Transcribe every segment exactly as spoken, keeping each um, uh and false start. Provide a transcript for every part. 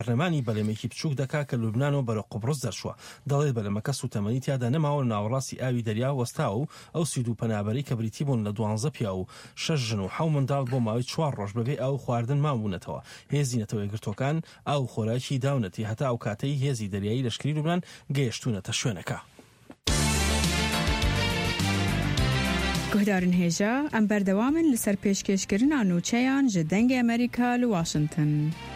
پەرلەمانی بەلەمێکی بچووک دەکا کە لوبنان و بەرە قوبرس دەرچووە. دەڵێت بەلەمەکە سوتەمەنی تیادا نەماوە ناوەڕاستی ئاوی دەریا وەستاوە و ئەو سید و پەنابەری کە بریتی بوون لە دوانزە پیا و شەش ژن و حەو منداڵ بۆ ماوەی چوار ڕۆژ بەبێ ئاو خواردن مابوونەتەوە. هێزی نەتەوە یەکگرتوەکان ئاو خۆراکی داونەتی هەتا ئەو کاتەی هێزی دەریایی لەشکری لوبنان گەیشتوونەتە شوێنەکە. گهدارن هێژە ئەم بەردەوامن لەسەر پێشکەشکردنا نوچەیان ji dengê ئەمریکا لە واشنگتن.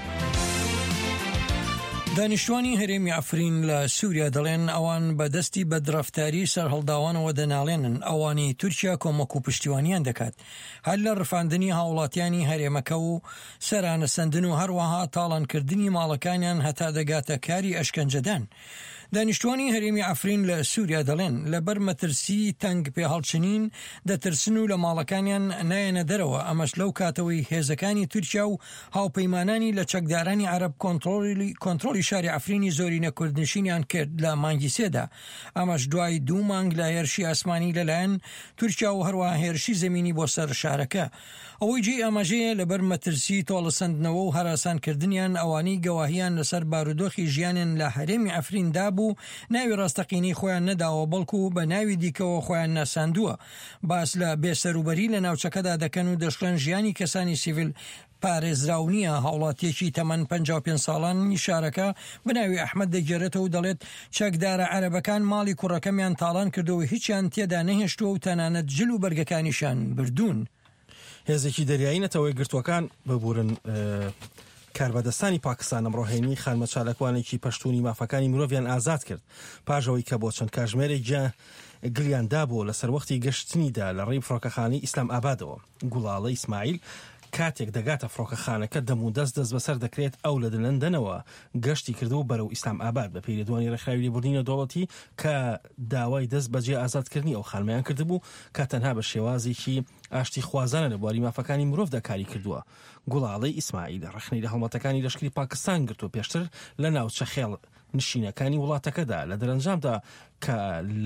دانیشتوانی هەرێمی ئەفرین لە سووریا دەڵێن ئەوان بەدەستی بەدرەفتاری سەرهەڵداوانەوە دەناڵێنن ئەوانی تورکیا کۆمەک و پشتیوانیان دەکات هەر لە ڕفاندنی هاوڵاتیانی هەرێمەکە و سەرانەسەندن و هەروەها تاڵانکردنی ماڵەکانیان هەتا دەگاتە کاری ئەشکەنجەدان. دانیشتوانی هەرێمی ئەفرین لە سووریا دەڵێن لەبەر مەترسی تەنگ پێ هەڵچنین دەترسن و لە ماڵەکانیان نایەنە دەرەوە. ئەمەش لەو کاتەوەی هێزەکانی تورکیا و هاوپەیمانانی لە چەکدارانی عەرەب کۆنتڕۆلی شاری ئەفرینی زۆری نەکوردنشینیان کرد لە مانگی سێدا. ئەمەش دوای دوو مانگ لە هێرشی ئاسمانی لەلایەن تورکیا و هەروەها هێرشی زەمینی بۆ سەر شارەکە. ئەوەی جێ ئاماژەیە لەبەر مەترسی تۆڵەسەندنەوە و هەراسانکردنیان ئەوانەی گەواهیان لەسەر بارودۆخی ژیانیان لە هەرێمی ئەفریندا بوو ناوی ڕاستەقینەی خۆیان نەداوە بەڵکو بە ناوی دیکەوە خۆیان ناساندووە. باس لە بێسەروبەری لە ناوچەکەدا دەکەن و دەشڵێن ژیانی کەسانی سیڤیل پارێزراو نییە. هاوڵاتیەکی تەمەن پەنجا و پێنج ساڵانی شارەکە بەناوی ئەحمەد دەگێرێتەوە و دەڵێت چەکدارە عەرەبەکان ماڵی کوڕەکەمیان تاڵان کردەوە هیچیان تێدا نەهێشتووە و تەنانەت جل و بەرگەکانیشان بردوون. هێزێکی دەریایی نەتەوەی گرتوەکان ببورن کاربەدەستانی پاکستان ئەمڕۆهێنی خانمە چالاکوانێکی پەشتوونی مافەکانی مرۆڤیان ئازاد کرد پاژەوەی کە بۆ چەند کاژمێرێک جا گلیاندا بوو لەسەر وەختی گەشتنیدا لە ڕێی فڕۆکەخانەی ئیسلام ئابادەوە. گوڵاڵە ئیسماعیل کاتێک دەگاتە فڕۆکەخانەکە دەم و دەست دەست بەسەر دەکرێت ئەو لە دلەندەنەوە گەشتی کردو بەرەو ئیسلام ئاباد بە پێیدوانی ڕێکخراوی لێبوردنینە دەوڵەتی کە داوای دەست بەجێ ئازادکردنی ئەو خانمەیان کردبوو کە تەنها بە شێوازێکی ئاشتی خوازانە لە بواری مافەکانی مرۆڤدا کاری کردووە. گوڵاڵەی ئیسماعیل ڕخنەی لە هەڵمەتەکانی لەشکری پاکستان گرتو پێشتر لە ناوچە خێڵ نشینەکانی وڵاتەکەدا لە دەرەنجامدا کە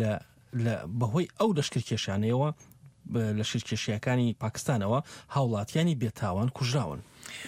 لە بەهۆی ئەو لەشکر کێشانەوە لە شیرکێشیەکانی پاکستانەوە هاوڵاتیانی بێتاوان کوژراون.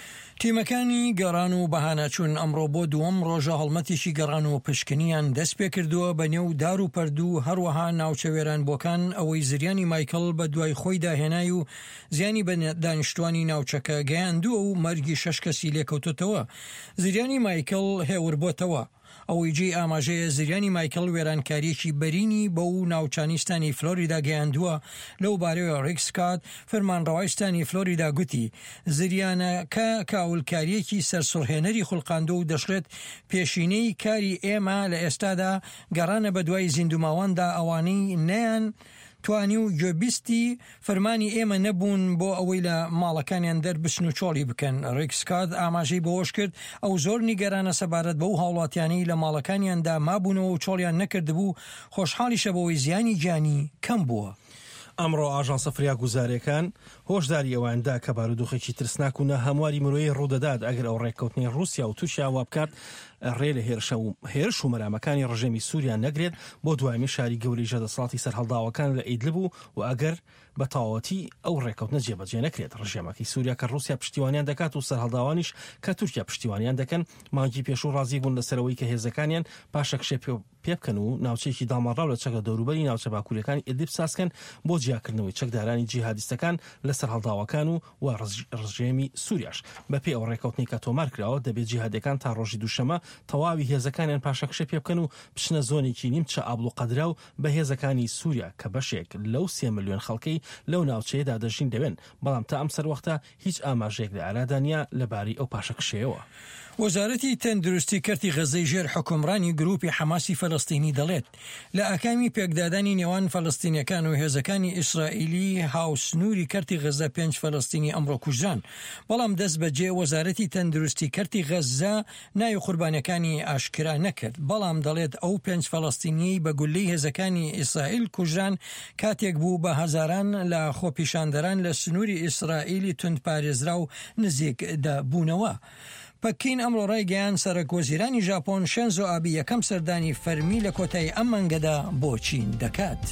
تیمەکانی گەڕان و بەهانەچوون ئەمڕۆ بۆ دووەم ڕۆژە هەڵمەتێکی گەڕان و پشکنیان دەست پێ کردووە بە نێو دار و پەردوو هەروەها ناوچەوێران بۆکان ئەوەی زریانی مایکل بە دوای خۆی داهێنای و زیانی بە دانیشتوانی ناوچەکە گەیاندووە و مەرگی شەش کەسی لێکەوتوتەوە. زریانی مایکل هێور بۆتەوە. ئەوەی جێ ئاماژەیە زریانی مایکل وێرانکاریەکی بەرینی بە و ناوچانیستانی فلۆریدا گەیاندووە. لەو بارەوە ڕیک سکات فەرمانڕەوایستانی فلۆریدا گوتی زریانەکە کاولکاریەکی سەرسوڕهێنەری خوڵقاندو و دەشڵێت پێشینەی کاری ئێمە لە ئێستادا گەڕانە بە دوای زیندوماواندا ئەوانەی نەیان توانی و گوێبیستی فەرمانی ئێمە نەبوون بۆ ئەوەی لە ماڵەکانیان دەربچن و چۆڵی بکەن. ڕێکسکات ئاماژەی بەوەش کرد ئەو زۆر نیگەرانە سەبارەت بەو هاوڵاتیانی لە ماڵەکانیاندا مابوونەوە و چۆڵیان نەکردبوو خۆشحاڵیشە بەوەی زیانی گیانی کەم بووە. ئەمڕۆ ئاژانسە فریا گوزارەکان هۆشداری ئەواندا کە بارودۆخێکی ترسناک و نەهەمواری مرۆیی ڕوودەدات ئەگەر ئەو ڕێککەوتنی رووسیا و تورکیا وا بکات ڕێ لە هێرشە و هێرش و مەرامەکانی ڕژێمی سووریا نەگرێت بۆ دوامی شاری گەوری ژەدەسەڵاتی سەرهەڵداوەکان لە ئیدلب بوو و ئەگەر بە تەواوەتی ئەو ڕێککەوتنە جێبەجێ نەکرێت. ڕژێمەکەی سووریا کە رووسیا پشتیوانیان دەکات و سەرهەڵداوانیش کە تورکیا پشتیوانیان دەکەن مانگی پێشوو ڕازی بوون لەسەرەوەی کە هێزەکانیان پاشە کشێ پێ بکەن و ناوچەیەکی دامەڕاو لە چەکە دەوروبەری ناوچە باکوورەکانی ئیدلب سازکەن بۆ جیاکردنەوەی چەکدارانی جیهادیستەکان لە سەرهەڵداوەکان و و ڕژێمی سووریاش. بەپێی ئەو ڕێککەوتنی کە تۆمار کراوە دەبێت جیهادەکان تا ڕۆژی دووشەمە تەواوی هێزەکانیان پاشەکشە پێ بکەن و بچنە زۆنێکی نیمچە ئابڵ و قەدراو بە هێزەکانی سووریا کە بەشێک لەو سێ ملیۆن خەڵکەی لەو ناوچەیەدا دەژین دەوێن. بەڵام تا ئەم سەروەختە هیچ ئاماژەیەک لە ئارادانیا لەباری ئەو پاشەکشەیەوە. وەزارەتی تەندروستی کەرتی غەزەی ژێر حکومڕانی گروپی حەماسی فەلەستینی دەڵێت لە ئاکامی پێکدادانی نێوان فەلەستینیەکان و هێزەکانی ئیسرائیلی هاوسنووری کەرتی غەزە پێنج فەلەستینی ئەمڕۆ کوژران. بەڵام دەست بەجێ وەزارەتی تەندروستی کەرتی غەزە ناوی قوربانەکانی ئاشکرا نەکرد. بەڵام دەڵێت ئەو پێنج فەلەستینی بە گولەی هێزەکانی ئیسرائیل کوژران کاتێک بوو بە هەزاران لە خۆپیشاندەران لە سنووری ئیسرائیلی توندپارێزرا و نزیک دەبوونەوە. پەکین ئەمڕۆ ڕایگەیان سەرۆکوەزیرانی ژاپۆن شێنزۆ ئابی یەکەم سەردانی فەرمی لە کۆتایی ئەم مانگەدا بۆ چین دەکات.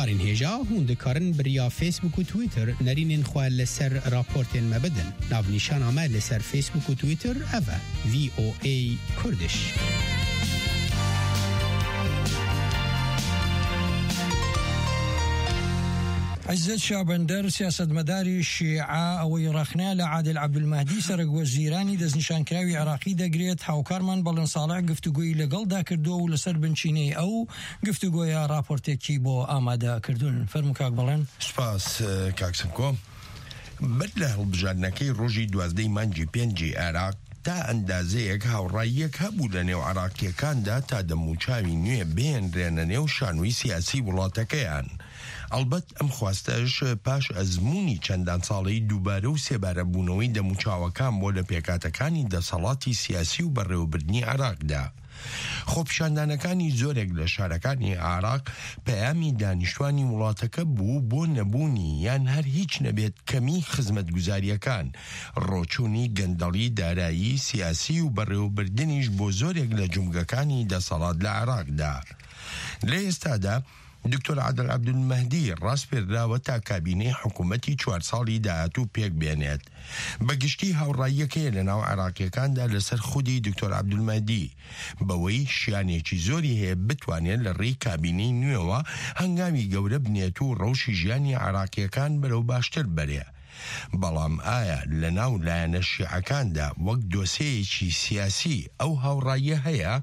هەڵبژاردارین هێژا هون دەکارن بریا فیسبوک و تویتر نەرینên xwe li ser raportên me bidin. Navnîşana me li ser Facebook û Twitter ev e V O A Kurdish. عزت شابندر سیاستمداری شیعە ئەوەی ڕەخنا لە عادل عەبدولمەهدی سەرۆکوەزیرانی دەستنیشانکراوی عێراقی دەگرێت هاوکارمان بەڵند ساڵح گفتوگۆیی لەگەڵدا کردووە و لەسەر بنچینەی ئەو گفتوگۆیە راپۆرتێکی بۆ ئامادەکردوون. فەرموو کاک بەڵێن. سپاس کاک سمکۆ. بەر لە هەڵبژاردنەکەی ڕۆژی دوازدەی مانگی پێنجی عێراق تا ئەندازەیەک هاوڕاییەک هەبوو لە نێو عێراقیەکاندا تا دەموچاوی نوێ بێنرێنە نێو شانووی سیاسی وڵاتەکەیان. ئەلبەت ئەم خواستەش پاش ئەزموونی چەندان ساڵەی دووبارە و سێبارە بوونەوەی دەموچاوەکان بۆ لە پێکاتەکانی دەسەڵاتی سیاسی و بەڕێوەبردنی عێراقدا. خۆپیشاندانەکانی زۆرێک لە شارەکانی عێراق پەیامی دانیشتوانی وڵاتەکە بوو بۆ نەبوونی یان هەر هیچ نەبێت کەمی خزمەتگوزاریەکان، ڕۆچوونی گەندەڵی دارایی سیاسی و بەڕێوەبردنیش بۆ زۆرێک لە جومگەکانی دەسەڵات لە عێراقدا. لە ئێستادا دکتۆر عادل عەبدولمەهدی ڕاست پێدراوە تا کابینەی حکوومەتی چوار ساڵی داهاتوو پێک بێنێت. بەگشتی هاوڕاییەکەیە لە ناو عێراقیەکاندا لەسەر خودی دکتۆر عەبدولمەهدی بەوەی شیانێکی زۆری هەیە بتوانێت لە ڕێی کابینەی نوێەوە هەنگاوی گەورە بنێت و ڕەوشی ژیانی عێراقیەکان بەرەو باشتر بەرێ. بەڵام ئایا لە ناو لایەنە شیعەکاندا وەک دۆسەیەکی سیاسی ئەو هاوڕاییە هەیە؟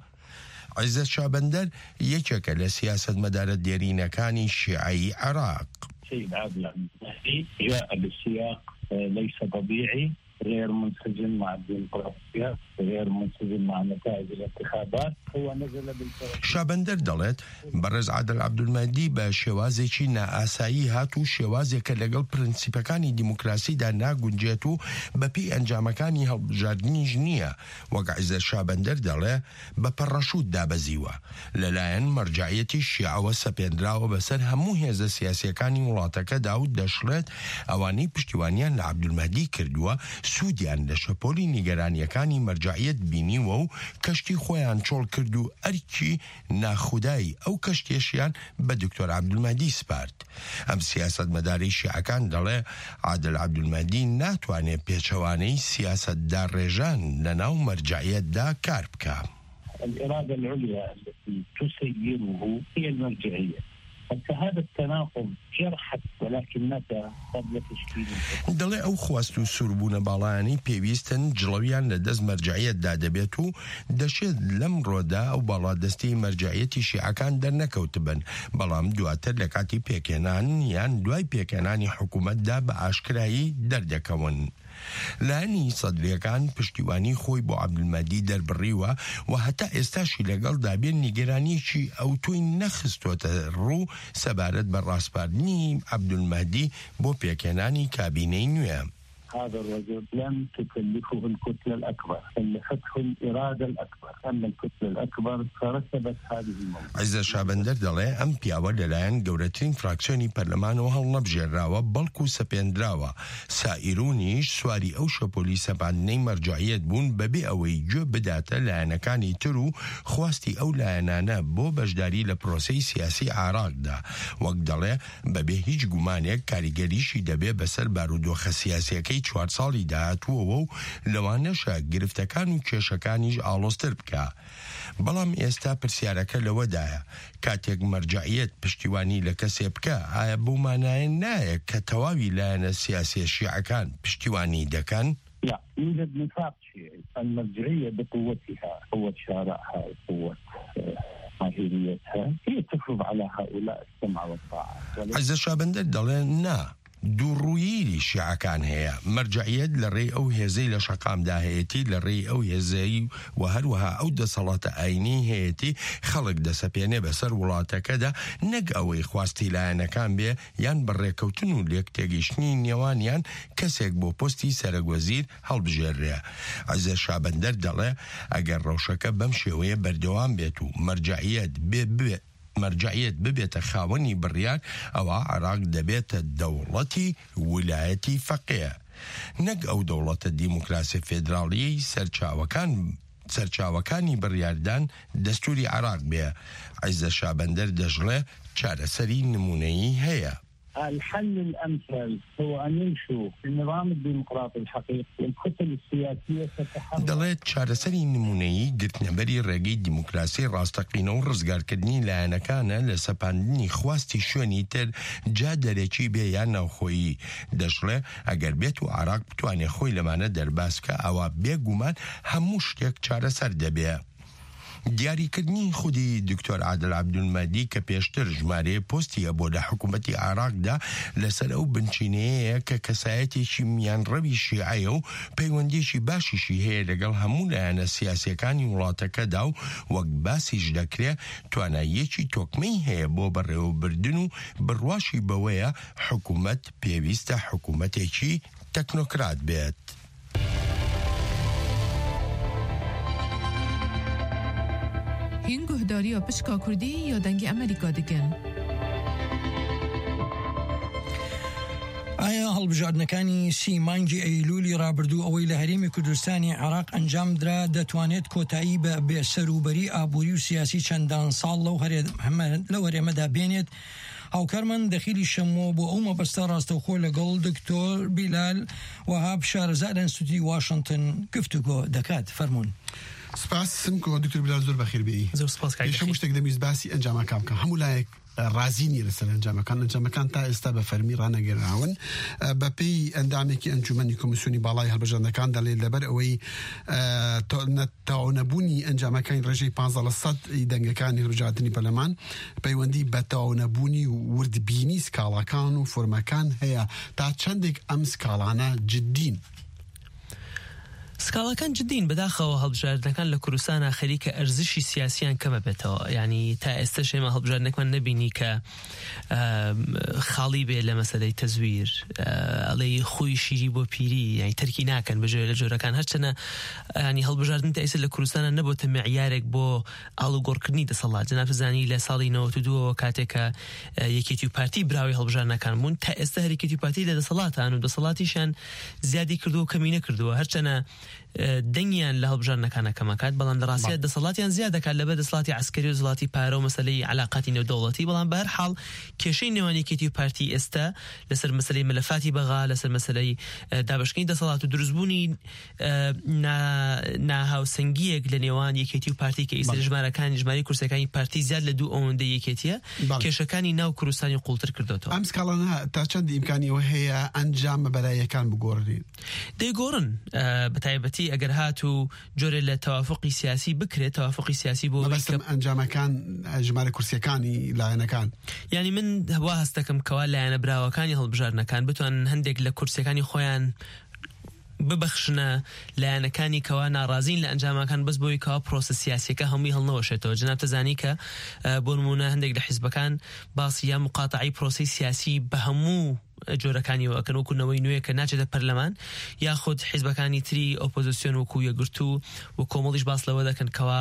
عزت شابندر یەکێکە لە سیاستمەدارە دێرینەکانی شیعەی عێراق. سيد عادل عبدالمهدي جاء بسياق ليس طبيعي، غير منسجم مع الديمقراطية، غير منسجم مع نتائج الانتخابات. هو نزل بالفرق. شابندر دەڵێت بەڕێز عادل عەبدولمەهدی بە شێوازێکی نائاسایی هات و شێوازێکە لەگەڵ پرینسیپەکانی دیموکراسیدا ناگونجێت و بەپێی ئەنجامەکانی هەڵبژاردنیش نییە. وەک عیزەت شابندر دەڵێ بە پەڕەشوت دابەزیوە. لەلایەن مەرجعیەتی شیعەوە سەپێنراوە بەسەر هەموو هێزە سیاسیەکانی وڵاتەکەدا و دەشڵێت ئەوانەی پشتیوانیان لە عەبدولمەهدی کردووە سوودیان لە شەپۆلی نیگەرانیەکانی مەرجعیەت بینیوە و کەشتی خۆیان چۆڵ کرد و ئەرکی ناخودایی ئەو کەشتێشیان بە دکتۆر عەبدولمەهدی سپارد. ئەم سیاسەتمەداری شیعەکان دەڵێ عادل عەبدولمەهدی ناتوانێت پێچەوانەی سیاسەتدار ڕێژان لە ناو مەرجعیەتدا کار بکە. الإرادة العليا التي تسيره هي المرجعية. هذا التناقض جرحت ولكن متى قبل تشكيل دەڵێ ئەو خواست و سوربوونە باڵایانی پێویستن جڵەویان لە دەست مەرجعیەتدا دەبێت و دەشێت لەم ڕۆدا ئەو باڵادەستی مەرجعیەتی شیعەکان دەرنەکەوت بن، بەڵام دواتر لە کاتی پێکێنان یان دوای پێکێنانی حکوومەتدا بە ئاشکرایی دەردەکەون. لانی سەدرەکان پشتیوانی خۆی بۆ عەبدولمەهدی دەربڕیوە و هەتا ئێستاشی لەگەڵ دابێن نیگەرانیەکی ئەو توی نەخستۆتە ڕوو سەبارەت بە ڕاستپاردنی عەبدولمەهدی بۆ پێکێنانی کابینەی نوێ. هذا الرجل لم تكلفه الكتلة الأكبر، كلفته الإرادة الأكبر، أما الكتلة الأكبر فرتبت هذه الموضوع. عزت شابندر دەڵێ ئەم پیاوە لەلایەن گەورەترین فراکسیۆنی پەرلەمانەوە هەڵنەبژێراوە بەڵکو سەپێنراوە. سائیرونیش سواری ئەو شەپۆلی سەپاندنەی مەرجعیەت بوون بەبێ ئەوەی گوێ بداتە لایەنەکانی تر و خواستی ئەو لایەنانە بۆ بەشداری لە پرۆسەی سیاسی عێراقدا. وەک دەڵێ بەبێ هیچ گومانێک کاریگەریشی دەبێ بەسەر بارودۆخە سیاسیەکەی چوار ساڵی داهاتووەوە و لەوانەشە گرفتەکان و کێشەکانیش ئاڵۆزتر بکە. بەڵام ئێستا پرسیارەکە لەوەدایە کاتێک مەرجعیەت پشتیوانی لە کەسێ بکە ئایا بۆمانایە نایە کە تەواوی لایەنە سیاسی شیعەکان پشتیوانی دەکەن؟ لا يوجد نفاق شيعي. المرجعية بقوتها، قوة شارعها، قوة ماهريتها، هي تفرض على هؤلاء السمع والطاعة. عزت شابندر دەڵێن نا دووڕوویی شیعەکان هەیە. مەرجعیەت لە ڕێی ئەو هێزەی لە شەقامدا هەیەتی، لە ڕێی ئەو هێزەی و هەروەها ئەو دەسەڵاتە ئاینی هەیەتی خەڵک دەسەپێنێ بەسەر وڵاتەکەدا، نەک ئەوەی خواستی لایەنەکان بێ یان بەڕێکەوتن و لێکتێگەیشتنی نێوانیان کەسێک بۆ پۆستی سەرۆکوەزیر هەڵبژێڕێ. عەزیز شابندەر دەڵێ ئەگەر ڕەوشەکە بەم شێوەیە بەردەوام بێت و مەرجعیەت بێ بێت مەرجعیەت ببێتە خاوەنی بڕیار، ئەوە عێراق دەبێتە دەوڵەتی ویلایەتی فەقیه، نەک ئەو دەوڵەتە دیموکراسی فێدراڵیەی سەرچاوەکان سەرچاوەکانی بڕیاردان دەستوری عراق بێ. عیزە شابەندەر دەژڵێ چارەسەری نمونەیی هەیە. الحل الأمثل هو أن ينشوا النظام الديمقراطي الحقيقي والكتل السياسية تتحرك. دەڵێت چارەسەری نمونەیی گرتنەبەری ڕێگەی دیموکراسی ڕاستەقینە و ڕزگارکردنی لایەنەکانە لە سەپاندنی خواستی شوێنی تر جا دەرێکی بێ یان ناوخۆیی. دەژڵێ ئەگەر بێت و عراق بتوانێت خۆی لەمانە دەرباس کە ئەوە بێگومان هەموو شتێک چارەسەر دەبێ. دیاریکردنی خودی دکتۆر عادل عەبدولمەدی کە پێشتر ژمارەیە پۆستیە بۆ لە حکوومەتی عراقدا لەسەر ئەو بنچینەیە کە کەسایەتێکی میانڕەوی شیعەیە و پەیوەندێکی باشیشی هەیە لەگەڵ هەموو لایەنە سیاسیەکانی وڵاتەکەدا و وەک باسیش دەکرێت تواناییەکی تۆکمەی هەیە بۆ بەڕێوەبردن و بڕواشی بەوەیە حکوومەت پێویستە حکوومەتێکی تەکنۆکرات بێت. هین گهداری یا پشکا کردی یا دنگ امریکا دکن؟ ئایا هەڵبژاردنەکانی سی مانگی ئەیلولی ڕابردوو ئەوەی لە هەرێمی کوردستانی عراق ئەنجام درا دەتوانێت کۆتایی بە بێسەروبەری ئابووری و سیاسی چەندان ساڵ لەو هەرێمەدا بێنێت؟ هاوکارمان دەخیلی شەمۆ بۆ ئەو مەبەستە ڕاستەوخۆ لەگەڵ دکتۆر بیلال وهاب شارەزاد لە ئینستیتوتی واشنگتن گفتوگۆ دەکات. فەرموون. سپاس سمکۆ دکتۆر بیلال زۆر بەخێر بێی. زۆر سپاس کاک. هەموو شتێک دەویست باسی ئەنجامەکان بکەم. هەموو لایەک رازینی لەسەر ئەنجامەکان ئەنجامەکان تا ئێستا بە فەرمی ڕانەگەراون بەپێی ئەندامێکی ئەنجومەنی کۆمیسیۆنی باڵای هەڵبژاردنەکان دەڵێت لەبەر ئەوەی تەواونەبوونی ئەنجامەکانی ڕێژەی پانزە لە سەد دەنگەکانی هەڵبژاردننی پەرلەمان پەیوەندی بە تەواونەبوونی و وردبینی سکاڵاکان و فۆرمەکان هەیە. تا چەندێک ئەم سکاڵانە جددین؟ سکاڵەکان جدین بەداخەوە هەڵبژاردنەکان لە کوردستانە خەریکە ئەرزشی سیاسیان کەمە بێتەوە. ینی تا ئێستا شێمە هەڵبژاردنەکان نەبینی کە خاڵی بێ لە مەسەلەی تەزویر ئەڵێ خۆی شیری بۆ پیری یانی تەرکی ناکەن بەژێر لە جۆرەکان هەرچەنە ینی هەڵبژاردن تا ئێستا لە کوردستانە نەبووتە معیارێک بۆ ئاڵوگۆڕکردنی دەسەڵات. جەناب زانی لە ساڵی نەوەت و دووەوە کاتێکە یەکێتی و پارتی براوی هەڵبژاردنەکان بوون تا ئێستا هەرێکێتی و پارتی لە دەسەڵاتان و دەسەڵاتیشان زیادی کردو و کەمی نەکردووە. هەرچەنە دەنگیان لە هەڵبژاردنەکانە کەمەکات بەڵام لەڕاستیە دەسەڵاتیان زیاد دەکات لەبەر دەسەڵاتی عسکەری و دەسەڵاتی پارە و مەسەلەی علاقاتی نێودەوڵەتی. بەڵام بە هەر حاڵ کێشەی نێوانیەکێتی و پارتی ئێستا لەسەر مەسەلەی مەلەفاتی بەغا لەسەر مەسەلەی دابەشکردنی دەسەڵات و دروستبوونی ناهاوسەنگیەک لە نێوان یەکێتی و پارتی کە ئێستا ژمارەکانی ژماری کورسەکانی پارتی زیاد لە دوو ئەوەندەی یەکێتیە کێشەکانی ناو کوردستانی قوڵتر کردوتەوە. ئەم سکاڵانە تا چەند ئیمکانیەوە هەیە ئەنجامە بەلایەکان بگۆڕین؟ دەیگۆڕن بەتایبەتی ئەگەر هات و جۆرە لە تەوافقی سیاسی بکرێت تەوافقی سیاسی بۆ بەستم ئەنجامەکان ژمارە کورسیەکانی لایەنەکان. ینی من هەوا هەست دەکەم کەوا لایەنە براوەکانی هەڵبژاردنەکان بتوانن هەندێک لە کورسەکانی خۆیان ببەخشنە لایەنەکانی کەوا ناڕازین لە ئەنجامەکان بەس بۆی کەوا پرۆسە سیاسیەکە هەمووی هەڵنەوەشێتەوە. جەناب تەزانی کە بۆ نمونە هەندێک لە حیزبەکان باسی یا مقاتعی پرۆسەی سیاسی بە هەموو جۆرەکانی وەکەن وەکو نەوەی نوێ کە ناچێتە پەرلەمان یاخود حیزبەکانی تری ئۆپۆزیسیۆن وەکو یەکگرتو و کۆمەڵیش باس لەوە دەکەن کەوا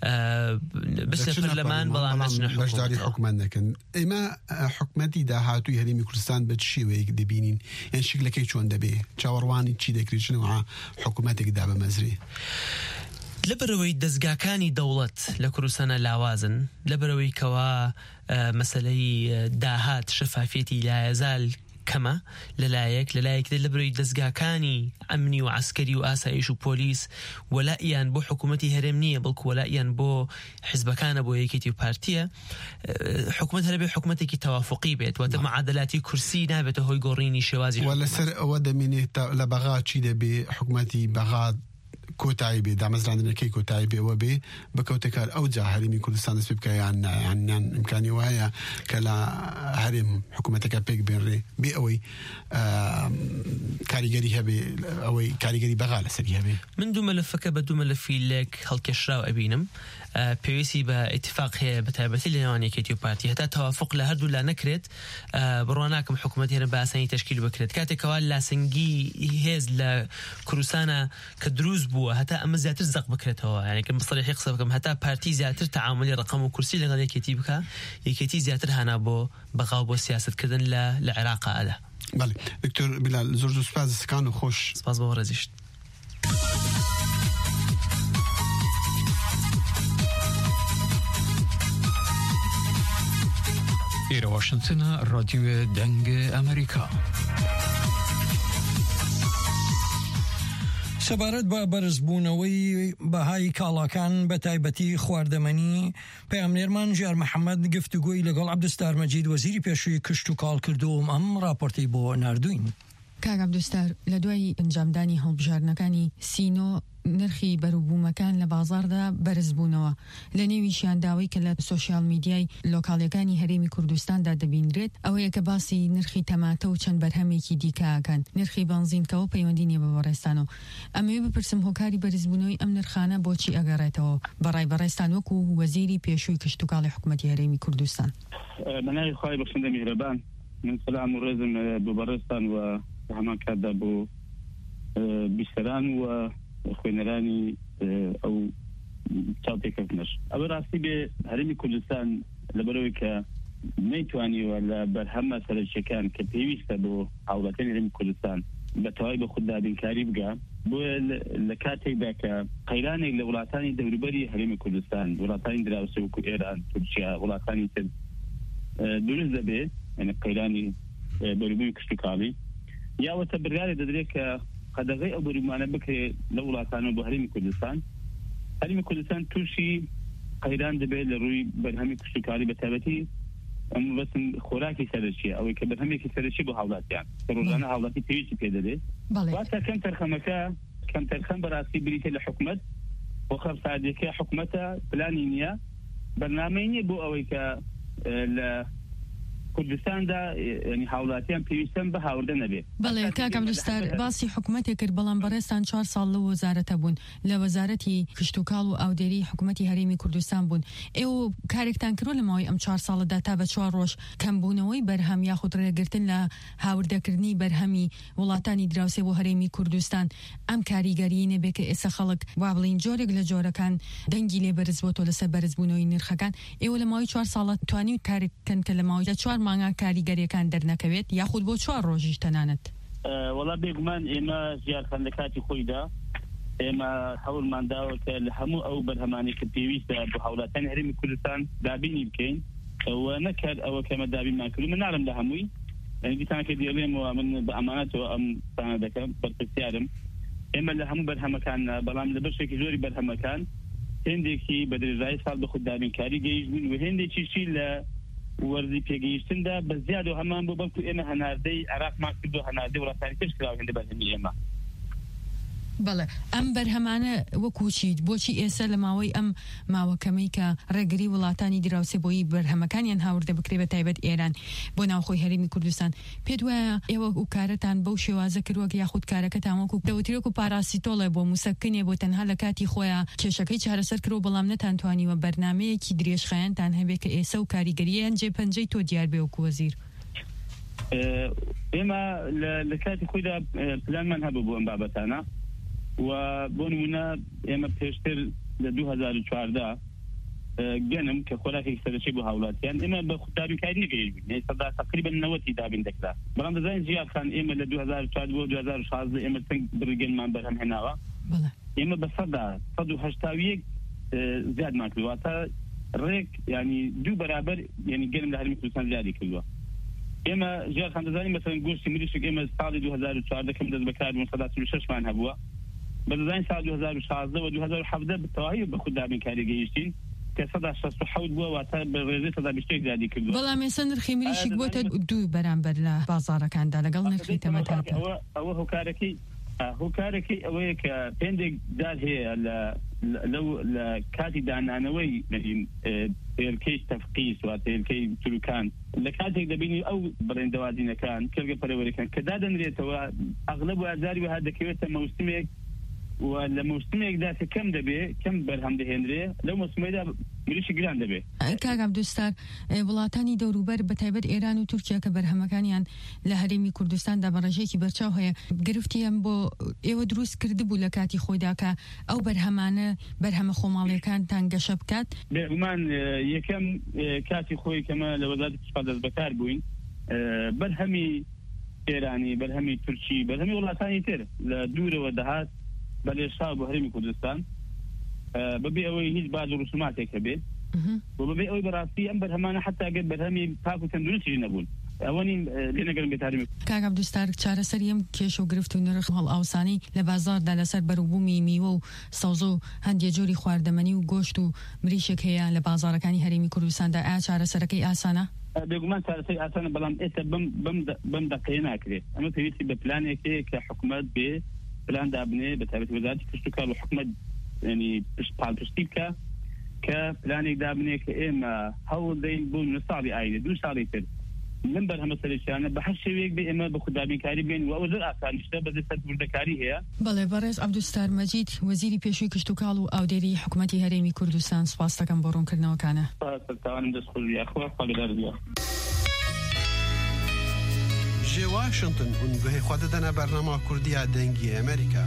بچنە پەرلەمان بەڵام نەچنە بەشداری حکومەت دەکەن. ئێمە حکومەتی داهاتووی هەرێمی کوردستان بە چ شێوەیەک دەبینین؟ یان شکلەکەی چۆن دەبێ؟ چاوەڕوانی چی دەکرێت چنەوە حکومەتێکدا بەمەزرێ؟ لەبەرەوەی دەستگاکانی دەوڵەت لە کوردستانە لاوازن لەبەرەوەی کەوا مەسەلەی داهات شەفافیەتی لایەزال کەمە لەلایەک لەلایەکدا لەبەرەوەی دەستگاکانی ئەمنی و عسکەری و ئاسایش و پۆلیس وەلائیان بۆ حکوومەتی هەرێم نییە بەڵکو وەلائیان بۆ حیزبەکانە بۆ یەکێتی و پارتیە. حکوومەت هەرێ بێ حکوومەتێکی تەوافقی بێت واتە معادلاتی کورسی نابێتە هۆی گۆڕینی شێوازی. وە لەسەر ئەوە دەمێنێت لە بەغا چی دەبێ حکوومەتی بەغا کۆتایی بێ دامەزراندنەکەی کۆتایی بێەوە بێ بکەوتە کار ئەو جا هەرێمی کوردستان دەست پێ بکە یان یان ئیمکانی وایە کە لە هەرێم حکوومەتەکە پێک بێنڕێ بێ ئەوەی کاریگەری هەبێ ئەوەی کاریگەری بەغا لەسەری هەبێ. من دوو مەلەفەکە بە دوو مەلەفی لێک هەڵکێشراو ئەبینم پێویستی بە ئیتفاق هەیە بەتایبەتی لە نێوان یەکێتی و پارتی هەتا تەوافق لە هەردوو لا نەکرێت بڕوا ناکەم حکوومەت هێرە بە ئاسانی تەشکیل بکرێت. کاتێکەوە لاسنگی هێز لە کوردستانە کە دروست بووە هەتا ئەمە زیاتر زەق بکرێتەوە. یعنی کە بەسەریحی قسە بکەم هەتا پارتی زیاتر تەعاملی ڕقم و کورسی لەگەڵ یەکێتی بکە یەکێتی زیاتر هانا بۆ بەغاو بۆ سیاستکردن لە لە عێراقا ئەدا. بەڵێ دکتۆر بیلال زۆر زۆر سپاس دەکەم و خۆش. سپاس بۆ ڕێزیشت. إيرا واشنطن راديو دنگ أمريكا. سەبارەت بە بەرزبوونەوەی بەهای کاڵاکان بە تایبەتی خواردەمەنی پەیامنێرمان ژیار محەممەد گفتوگۆی لەگەڵ عەبدولستار مەجید وەزیری پێشووی کشت و کاڵ کردووم ئەم راپۆرتەی بۆ ناردوین. کاک عەبدولستار لە دوای ئەنجامدانی هەڵبژاردنەکانی سینۆ نرخی بەروبوومەکان لە بازاردا بەرزبوونەوە لە نێویشیان داوای کە لە سوشیال میدیای لۆکاڵیەکانی هەرێمی کوردستاندا دەبینرێت ئەوەیە کە باسی نرخی تەماتە و چەند بەرهەمێکی دیکەکان نرخی بنزینکەوە پەیوەندی نیە بە بەڕێستانەوە ئەمەوێ بپرسم هۆکاری بەرزبوونەوەی ئەم نرخانە بۆچی ئەگەڕێتەوە بەڕای بەڕێستان وەکو وەزیری پێشووی کشت و کاڵی حکوومەتی هەرێمی کوردستان. بەناوی خوای بەخشندە میهرەبان من سلام و ڕێزم بۆ بەڕێستان و هەمان کاتدا بۆ بیسەران و خوێنەرانی ئەو چاوپێکەکەش ئەوە ڕاستی بێ هەرێمی کوردستان لەبەرەوەی کە نەیتوانیوە لە بەرهەمە سەرچیەکان کە پێویستە بۆ هاوڵاتیانی هەرێمی کوردستان بە تەواوی بە خود دابینکاری بگا بۆیە لە کاتێکدا کە قەیرانێک لە وڵاتانی دەوروبەری هەرێمی کوردستان وڵاتانی دراوسە وەکو ئێران تورکیا وڵاتانی تر دروست دەبێ یعنی قەیرانی بەروبووی کشت و کاڵی یاوەتە بڕیارێک دەدرێت کە قەدەغەی ئەو بەروبوومانە بکرێت لە وڵاتانە بۆ هەرێمی کوردستان هەرێمی کوردستان تووشی قەیران دەبێت لە ڕووی بەرهەمی کشت و کاڵی بە تایبەتی ئەم بەسم خۆراکی سەرچیە ئەوەی کە بەرهەمێکی سەرچی بۆ هاوڵاتیان کە ڕۆژانە هاوڵاتی پێویستی پێ دەدێت واتە کەم تەرخەمەکە کەم تەرخەم بەڕاستی بریتە لە حکوومەت بۆ خەرسادەکە حکوومەتە پلانی نییە بەرنامەی نییە بۆ ئەوەی کە لە کوردستاندا ینی هاوڵاتیان پێویستن بە هاوردە نەبێت. بەڵێ کاک عەبدولستار باسی حکوومەتێک کرد بەڵام بەڕێستان چوار ساڵ لە وەزارەتە بوون لە وەزارەتی کشت و کاڵ و ئاودێری حکوومەتی هەرێمی کوردستان بوون ئێوە کارێکتان کردووە لە ماوەی ئەم چوار ساڵەدا تا بە چوار ڕۆژ کەمبوونەوەی بەرهەم یاخود ڕێگرتن لە هاوردەکردنی بەرهەمی وڵاتانی دراوسێ بۆ هەرێمی کوردستان ئەم کاریگەری نەبێت کە ئێستا خەڵک وا بڵین جۆرێک لە جۆرەکان دەنگی لێ بەرزبووەوە لەسەر بەرزبوونەوەی نرخەکان ئێوە لە ماوەی چوار ساڵە توانی کارێککەن کە لە ماوەی چوار مانگا کاریگەریەکان دەرنەکەوێت یاخود بۆ چوار ڕۆژیش تەنانەت وەڵا بێگومان ئێمە زیارخان لە کاتی خۆیدا ئێمە هەوڵمان داوە کە لە هەموو ئەو بەرهەمانی کە پێویستە بۆ هاوڵاتیانی هەرێمی کوردستان دابینی بکەین ئەوە نەکرد ئەوە کەمە دابینمان کردو من نارم لە هەمووی دیسان کە دێڵێمەوە من بە ئەمانەتەوە ئەم سانە دەکەم بەرپرسیارم ئێمە لە هەموو بەرهەمەکان بەڵام لە بەشێکی زۆری بەرهەمەکان هێندێکی بە درێژایی ساڵ بە خود دابینکاری گەیشتبوون و هێندێکیشی لە وەرزی پێگەیشتندا بە زیاد و هەمان بۆ بەڵکو ئێمە هەناردەی عراقمان کردو هەناردەی وڵاتانی ترش کراوە هێندە بەرهەمی ئێمە. بەڵێ ئەم بەرهەمانە وەکوچیت بۆچی ئێستا لە ماوەی ئەم ماوەکەمەی کە ڕێگری وڵاتانی دراوسێ بۆی بەرهەمەکانیان هاوردە بکرێ بە تایبەت ئێران بۆ ناوخۆی هەرێمی کوردستان پێت وایە ئێوە و کارەتان بەو شێوازە کردووە یاخود کارەکەتان وەکو دەوتریوەک و پاراسیتۆڵێ بۆ موسەکنێ بۆ تەنها لە کاتی خۆیان کێشەکەی چارەسەر کرۆ بەڵام نەتانتوانیوە بەرنامەیەکی درێژخایەنتان هەبێ کە ئێستا و کاریگەریان جێ پەنجەی تۆ دیار بێ وەکو وەزیر. ئێمە لە کاتی خۆیدا پلانمان هەبوو بۆ ئەم بابەتانە و بۆ نمونە ئێمە پێشتر لە دوو هەزار و چواردە گەنم کە خۆراکی سەرچی بۆ هاوڵاتیان ئێمە بە دابینکاری نەگەیشتبووین سەدا تقریبا نەوەتی دابین دەکرا بەڵام دەزانین زیادخان ئێمە لە دوو هەزار و چوار بۆ دوو هەزار و شازدە ئێمە چەند بڕگەنمان بەرهەم هێناوە ئێمە بە سەدا سەد و هەشتا و یەک زیادمان کردووە تا ڕێک ینی دوو بەرابەر ینی گەنم لە هەرێمی کوردستان زیادی کردووە. ئێمە زیادخان دەزانین مەسەڵەن گۆشتی مریشک ئێمە ساڵی دوو هەزار و چواردە کەم دەست بەکاربوون سەدا چل و شەشمان هەبووە بەدەزانین ساڵ دوو هەزار و شازدە و دوو هەزار و حەڤدە بەتەواوی بە خود دابینکاری گەیشتین کە سەدا شەست و حەوت بووە واتە بە ڕێزەی سەدا بیستێک زیادی کردووە. بەڵام ئێستا نرخی مریشک بۆتە دوو بەرامبەر لە بازاڕەکاندا لەگەڵ نرخی تەمەتاتە ئەوە هۆکارەکەی هۆکارەکەی ئەوەیە کە پێندێک دار هەیە لەو لە کاتی دانانەوەی هێلکەی تەفقیس واتە هێلکەی تورکان لە کاتێک دەبینی ئەو بڕێندەوازینەکان کەرگە پەرەوەریەکان کە دادەنرێتەوە ئەغلب و ئازاری وها دەکەوێتە مەوسمێک و لە مەوسمێکدا کە کەم دەبێ کەم بەرهەم دەهێنرێ لەو مەوسمەیەدا مریشی گران دەبێ. کاک عەبدولستار وڵاتانی دەوروبەر بە تایبەت ئێران و تورکیا کە بەرهەمەکانیان لە هەرێمی کوردستاندا بە ڕێژەیەکی بەرچاو هەیە گرفتیان بۆ ئێوە دروست کردبوو لە کاتی خۆیدا کە ئەو بەرهەمانە بەرهەمە خۆماڵیەکانتان گەشە بکات. بێگومان یەکەم کاتی خۆی کەمە لە وەزارەتی کشت دەست بەکار بووین بەرهەمی ئێرانی بەرهەمی تورکی بەرهەمی وڵاتانی تر لە دوورەوە دەهات بەلێشا بۆ هەرێمی کوردستان ببي أوي هيج بعض رسوماتك به وببي أوي براسي أم برهمانة حتى قد برهمي تاكو تندرسي نقول ئەوەنی لێنەگەرم بێتاریم کاک عەبدولستار چارەسەریم کێش و گرفت و نرخ هەڵ ئاوسانی لە بازاردا لەسەر بەروبوومی میوە و سەوزە و هەندێک جۆری خواردەمەنی و گۆشت و مریشێک هەیە لە بازارەکانی هەرێمی کوردستاندا ئایا چارەسەرەکەی ئاسانە؟ بێگومان چارەسەری ئاسانە بەڵام ئێستا بەم دەقەیە ناکرێت ئەمە پێویستی بە پلانێکەیە کە حکوومەت بێ پلان دابنێ بە تایبەتی وەزارەتی کشت و کار و حکوومەت ینی پاڵپشتی بکە کە پلانێک دابنێ کە ئێمە هەوڵ دەین بۆ نوێ ساڵی ئاینە دوو ساڵی تر من بەرهەمە سەرشانە بە هەر شێوەیەک بێ ئێمە بە خوددابینکاری بێن و ئەوە زۆر ئاسانیشتە بەدەست سەربردەکاری هەیە. بەڵێ بەڕێز عەبدولستار مەجید وەزیری پێشووی کشت و کاڵ و ئاودێری حکوومەتی هەرێمی کوردستان سوپاس دەکەم بۆ ڕوونکردنەوەکانە. سەرتاوانم دەستخۆش یاخوا خواگەدار بێ. جێ واشنگتن هون گوهی خوا دەدەنە بەرنامە کوردیە دەنگی ئەمریکا.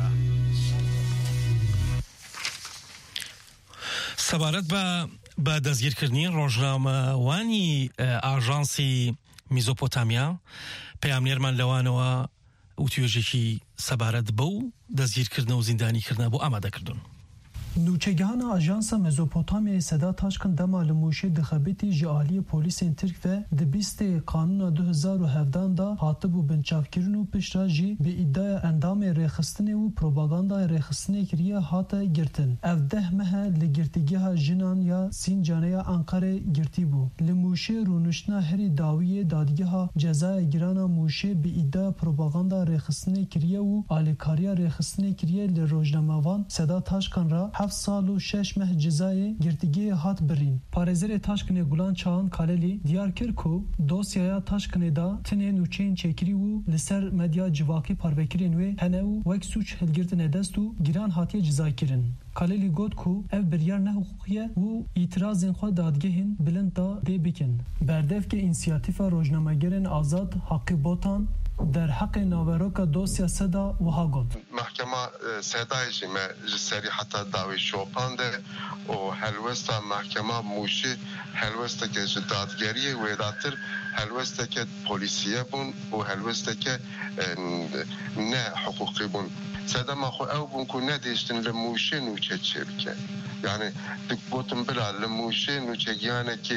سەبارەت بە بە دەستگیرکردنی ڕۆژنامەوانی ئاژانسی میزۆپۆتامیا پەیامنێرمان لەوانەوە وتوێژێکی سەبارەت بەو دەستگیرکردنە و زیندانیکردنە بۆ ئامادەکردن. نوچەگەهانە ئاژانسە مێزۆپۆتامیای سەدا تاشکن دەما لە موشێ دخەبێتی ji aliyê polîsên Tirk ve di bîstê qanûna du hezar û hevdan da hatibû binçavkirin û pişta jî bi îdaya endamê rêxistinê û propagandaya rêxistinê kiriye hate girtin. Ev deh mehe li girtîgeha jinan ya Sîncanê ya Ankarê girtî bû. Li Mûşê rûniştina herî dawiyê dadgeha cezaya girana Mûşê bi îdaya propaganda rêxistinê kiriye û alîkariya rêxistinê kiriye li rojnamevan Seda Taşkan ra heft sal û şeş meh cezayê girtîgehê hat birîn. Parêzerê Taşkinê Gulan Çağan Kalelî diyar kir ku dosyaya Taşkinê da tinê nûçeyên çêkirî û li ser medya civakî parvekirên wê hene û wek suç hilgirtinê dest û giran hatiye cezaykirin. Kalelî got ku ev biryar nehuquqiye û îtirazên xwe dadgehên bilind da dê bikin. Berdevke însiyatîfa rojnamegerên azad Haqqî Botan در حق ناوروکا دوسیا سدا وها got. محکمه سدای جمع جسری حتی داوی شوپانده و هلوستا محکمه موشی هلوستا که دادگری ویداتر هلوستا که پلیسیه بون و هلوستا که نه حقوقی بون. سدا ما خو او بون که ندیشتن لموشی نوچه چه بکن. یعنی دکبوتن بلا لموشی نوچه گیانه که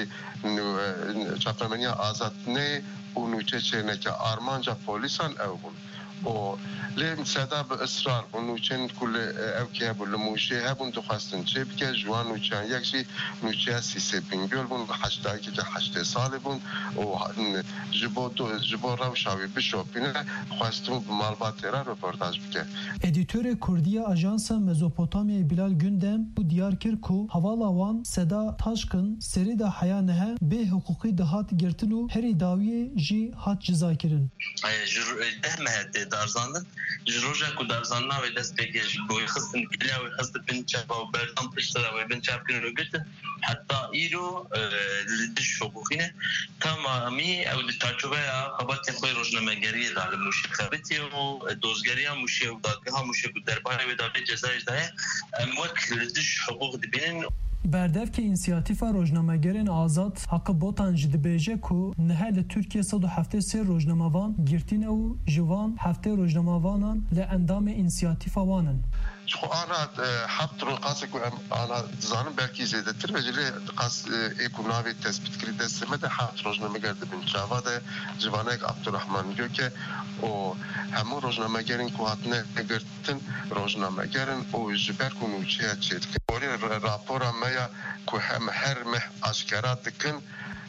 چاپمنیا آزاد نه و نوچه چه نه که آرمانجا پولیسان او بون و لیم ساده به اصرار و نوچن کل او که هبون لموشه هبون دخواستن چه بکه جوان نوچن یکشی نوچه سیسه بینگل بون هشتایی که هشته سال بون و جبو دو جبو روشاوی بشوپینه خواستون مالبات را رپورتاج بکه. ادیتور کردی آژانس مزوپوتامیای بلال گندم و دیار کرد که حوالا وان صدا تاشکن سری دا حیا نه به حقوقی دهات گرتن و هری داوی جی هات جزا کردن. جر ده مهد دارزاندن جروجا کو دارزاننا و دست بگیج گوی خستن کلا و خست بنچا و بردم پشترا و بنچا کردن رو گرت حتی ایرو لدش حقوقینه تمامی او تجربه خبرت خوی روزنامه‌گری دال موشی خبرتی و دوزگری موشی و دادگاه موشی کو درباره و دادگاه جزایش ده اموک لدش حقوق دبینن. بردevke însiyatîfa rojnamegerên azad Haqqî Botan jî dibêje ku niha li Tirkiye sed û heftê sê rojnamevan girtîne û ji van heftê rojnamevanan li endamê însiyatîfa wan in. خو أنا حبت رقاصك أنا زانم بركي زيادة تربجلي قاس إيكونافي تثبت كريد السمة حبت رجنا مجرد بن شافاده جوانك عبد الرحمن جوكه و همون رجنا مجرين كواتنا نجرتن رجنا مجرين و جبر كونو شيء شيء كوري رابورا مايا كوهم هر مح أشكرات كن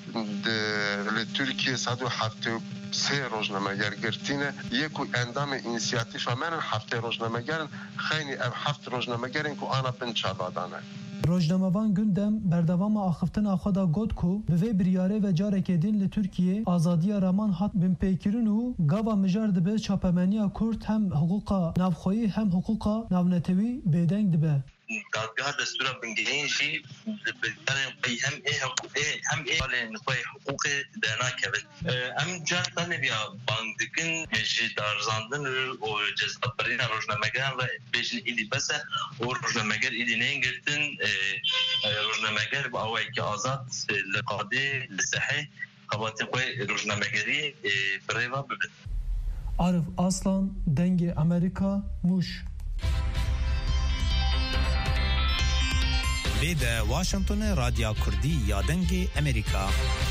لتركيا صدو هفته سه روزنامه‌گر گرتینه یکو اندام اینیشیاتیف من هفته روزنامه‌گرن خیلی اف هفت روزنامه‌گرن کو آنا پنچابادانه. Rojnamevan gündem berdevama axiftina xwe da got ku bi vê biryarê ve carekê din li Tirkiye azadiya raman hat binpêkirin û gava mijar dibe çapemeniya Kurd hem hiquqa navxweyî hem hiquqa navnetewî bêdeng dibe. دادگاه دستور بنگهینجی بگذاریم قی هم ای حقوق هم ای بالین قی حقوق دنا کبد ام جاتن بیا باندکن جی دارزاندن و جزات برین روزنامه‌گر و بیشتر ایدی بس و روزنامه‌گر ایدی نینگرتن روزنامه‌گر با اوای که آزاد لقاده لصحه قباط قی روزنامه‌گری برایوا ببد. عارف Aslan Denge Amerika Muş. لێدە واشنگتن رادیا کوردی یا دەنگی ئەمریکا.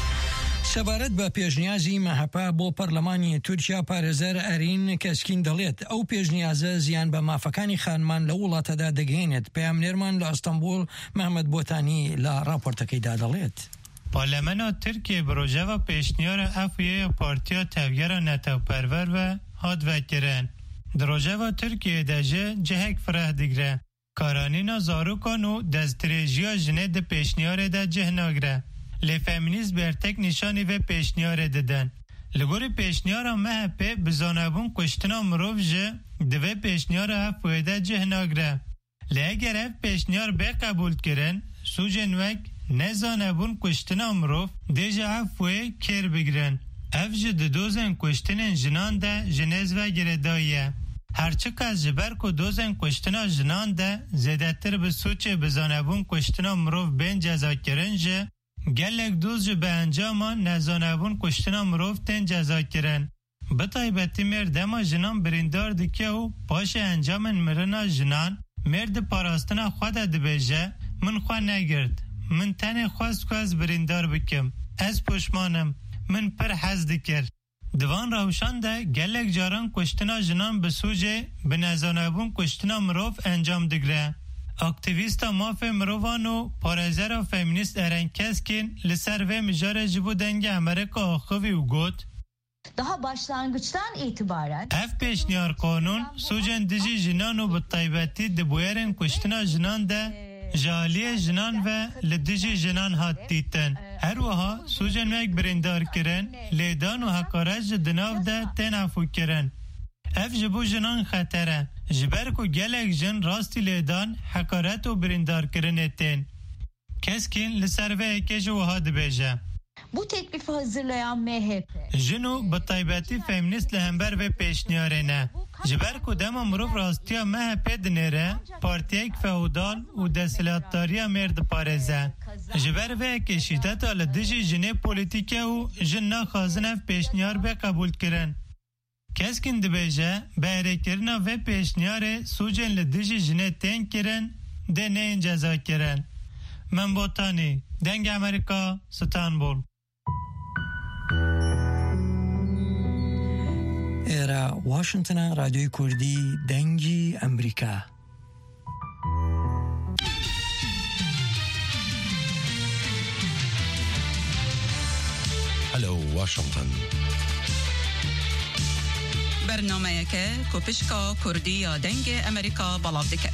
سەبارەت بە پێشنیازی مەهەپا بۆ پەرلەمانی تورکیا پارێزەر ئەرین کەسکین دەڵێت ئەو پێشنیازە زیان بە مافەکانی خانمان لە وڵاتەدا دەگەێنێت. پەیامنێرمان لە ئەستەمبول محەممەد بۆتانی لە راپۆرتەکەیدا دەڵێت. پارلمانا ترکیه بروژه پیشنیار افیه پارتیا تغییر نتوپرور و هاد وکرن. دروژه ترکیه دجه جهک فرح دیگره. کارانینا زاروکان و دستریجیا جنه ده پیشنیار ده جه ناگره. لی فمینیست برتک نشانی و پیشنیار دادن. لگوری پیشنیار مهپه بزانبون کشتنا مروف جه دوه پیشنیار افیه ده جه ناگره. لی اگر اف پیشنیار به قبول کرن سوجن وک نزانه بون کشتنا مروف دیجا افوه کر بگرن. اف جد دوزن کشتن جنان ده جنز و گرداییه. هرچه که جبر که دوزن کشتنا جنان ده زیدتر به سوچه بزانه بون کشتنا مروف بین جزا کرن جه گلک دوز به انجامان نزانه بون کشتنا مروف تن جزا کرن. بطایبتی مردما جنان بریندار دکه و پاش انجام مرنا جنان مرد پاراستنا خود دبیجه من خواه نگرد. من تنه خواست که از بریندار بکم. از پشمانم. من پر حز دکر. دوان روشان ده گلک جاران کشتنا جنان بسوجه به نزانبون کشتنا مروف انجام دگره. اکتیویستا ماف مروفانو پارزر و فیمینیست ارن کسکین لسر و مجاره جبو دنگ امریکا آخوی و گوت daha başlangıçtan itibaren اف پیشنیار قانون سوجن دیجی جنانو بطایبتی دبویرن کشتنا جنان ده جالی جنان و لدیجی جنان هات دیتن. هر وها سوجن مک بریندار کرن لیدان و حقارج دناو ده تنافو کرن. اف جبو جنان خطره. جبر کو گلک جن راستی لیدان حقارت و بریندار کرن تن. کسکین لسر و اکیج وها دبیجه. Bu teklifi hazırlayan M H P جنو بطایبتی فیمینیست لهمبر و پیشنیاره نه. جبر کو دما مروف راستیا M H P دنره پارتیک فئودال و دستلاتاریا مرد پارزه. جبر و کشیدت آل دیجی جنه پولیتیکه و جن ناخازنه پیشنیار به قبول کرن. کسکین دبیجه بهره کرنا و پیشنیاره سوجن لدیجی جنه تین کرن ده نه انجازا کرن. من بوتانی دنگ امریکا ستانبول. ایرا واشنگتن رادیوی کوردی دنگی امریکا. هلو واشنگتن. برنامه که کوپشکا کوردی یا دنگ امریکا بلاف دکت.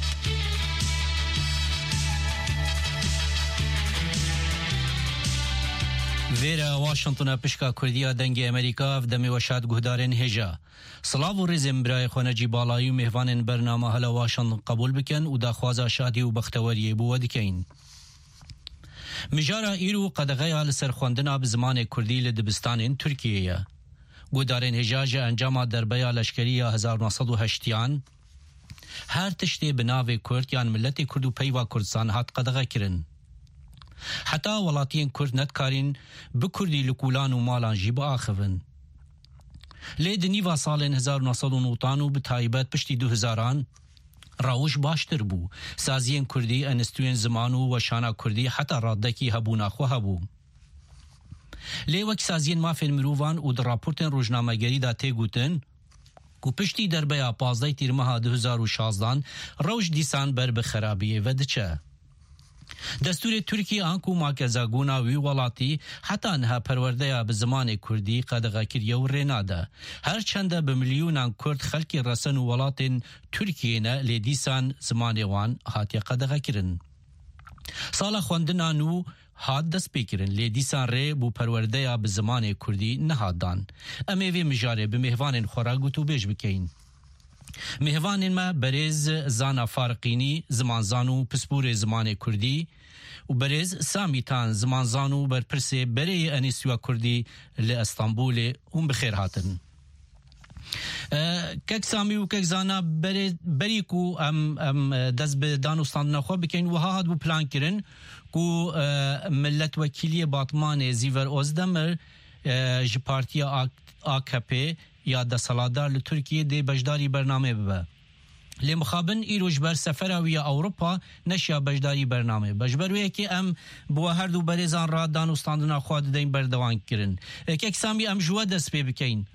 ویرا واشنگتن پشکا کوردیا دنگ امریکا و دمی وشاد گهدارن هجا. سلاو و رزم برای خانجی بالایی و مهوان برنامه هلا واشنگتن قبول بکن و داخوازا شادی و بختواری بو دکین. مجارا ایرو قدغه آل سرخوندنا بزمان کردی لدبستان ترکیه. گهدارن هجا جا انجام دربیا لشکری هزار و نهصد و هشتیان هر تشتی بناو کرد یان ملت کرد و پیوا کردستان هات قدغه کرن. حتی ولاتین کرد ندکارین بکردی لکولان و مالان جی با آخفن. لید نیوا سالین هزار و نهصد و نوتان و بتایبت پشتی دو هزاران راوش باشتر بو. سازین کردی انستوین زمانو و شانا کردی حتی رادکی هبونا خو هبو. لی وک سازین مافین مروفان و در راپورتن روزنامه گری دا تی گوتن کو پشتی در بیا پازده تیرمها دو هزار و شازدان روش دیسان بر بخرابیه و دچه. دستور ترکیه آنکو ماکزاگونا وی ولاتی حتی انها پرورده به زمان کردی قدغه کریه و ریناده. هر چنده به میلیونان کرد خلکی رسن و ولاتین ترکیه نه لیدیسان زمان وان هاتی قدغه کرن. سال خوندنانو هاد دست بکرن لیدیسان ری بو پرورده به زمان کردی نهادان. امیوی مجاره به مهوان خوراگو تو بیش بکین. مهوان ما برز زانا فارقینی زمان زانو پسپور زمان کردی و برز سامیتان زمان زانو بر پرسه بری انیسیوا کردی لأستانبول هم بخیر هاتن. کک سامی و کک زانا بری, بری کو ام, ام دست به دانوستان نخوا بکن و ها هاد بو پلان کرن کو ملت وکیلی باطمان زیور ازدمر ج پارتیا آ که پی یا دستالدار لترکیه دی بجداری برنامه ببه. لی مخابن ایروش بر سفراوی اوروپا نشیا بجداری برنامه بجبرویه که ام بو هر دو بریزان را دانوستاندنا خواد دین بردوان کرن که اکسامی ام جوا دست پی بکین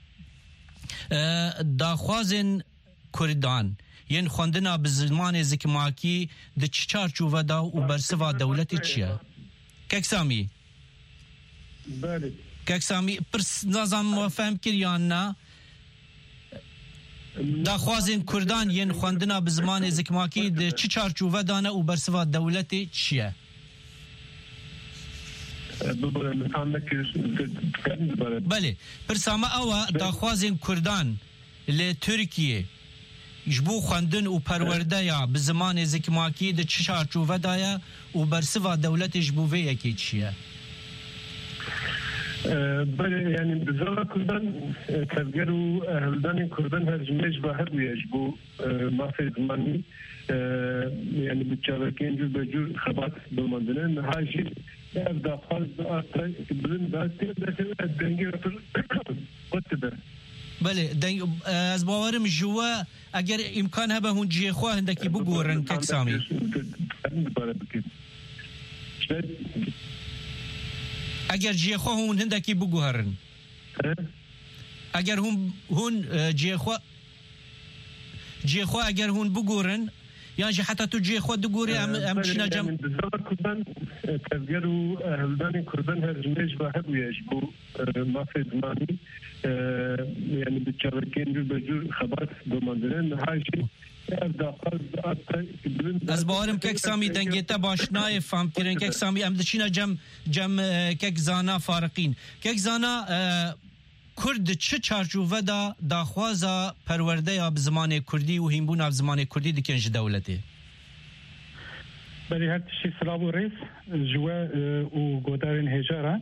داخوازن کردان ین خوندنا بزمان زکماکی د چچار چوبه دا و برسوا دولتی چیه که اکسامی بله که اکسامی پرس نظام فهم کریان نه دا خوازن کردان ین خوندنا بزمان زکماکی د چی چارچوبه دانه و برسوا دولتی چیه؟ بله پرسامه اوه دا خوازن کردان لی ترکیه جبو خوندن و پرورده یا بزمان زکماکی د چی چارچوبه دایه و برسوا دولتی جبوه یکی چیه؟ بله یعنی بزرگ کردن تفگر و هلدان کردن هر جمعش با هر ویش بو مافی زمانی یعنی بچاوکین جو بجور خبات بماندنه نهاجی افدافاز آتای بلند داستی داستی دنگی رفر قطبه بله از باورم جوا اگر امکان هبه هون جی خواه هندکی بگورن ککسامی اگر جی خو هون هندکی بگوهرن اگر هون هون جی خو جی خو اگر هون بگورن یعنی حتی تو جی خو دگوری ام ام چنا جم کردن تفگر و هلدان کردن هر جمعش با هر ویش بو مافی زمانی یعنی بچاوکین جو بجور خبات بماندنه نهاجی از باورم که اکسامی دنگیتا باشنای فهم کرن که اکسامی ام دچینا جم جم که اکزانا فارقین که اکزانا کرد چه چارچوبه دا داخوازا پرورده یا بزمان کردی و هیمبون بزمان کردی دکنج دولتی بلی هر تشی سلام و ریس جوا و گودارین هجارا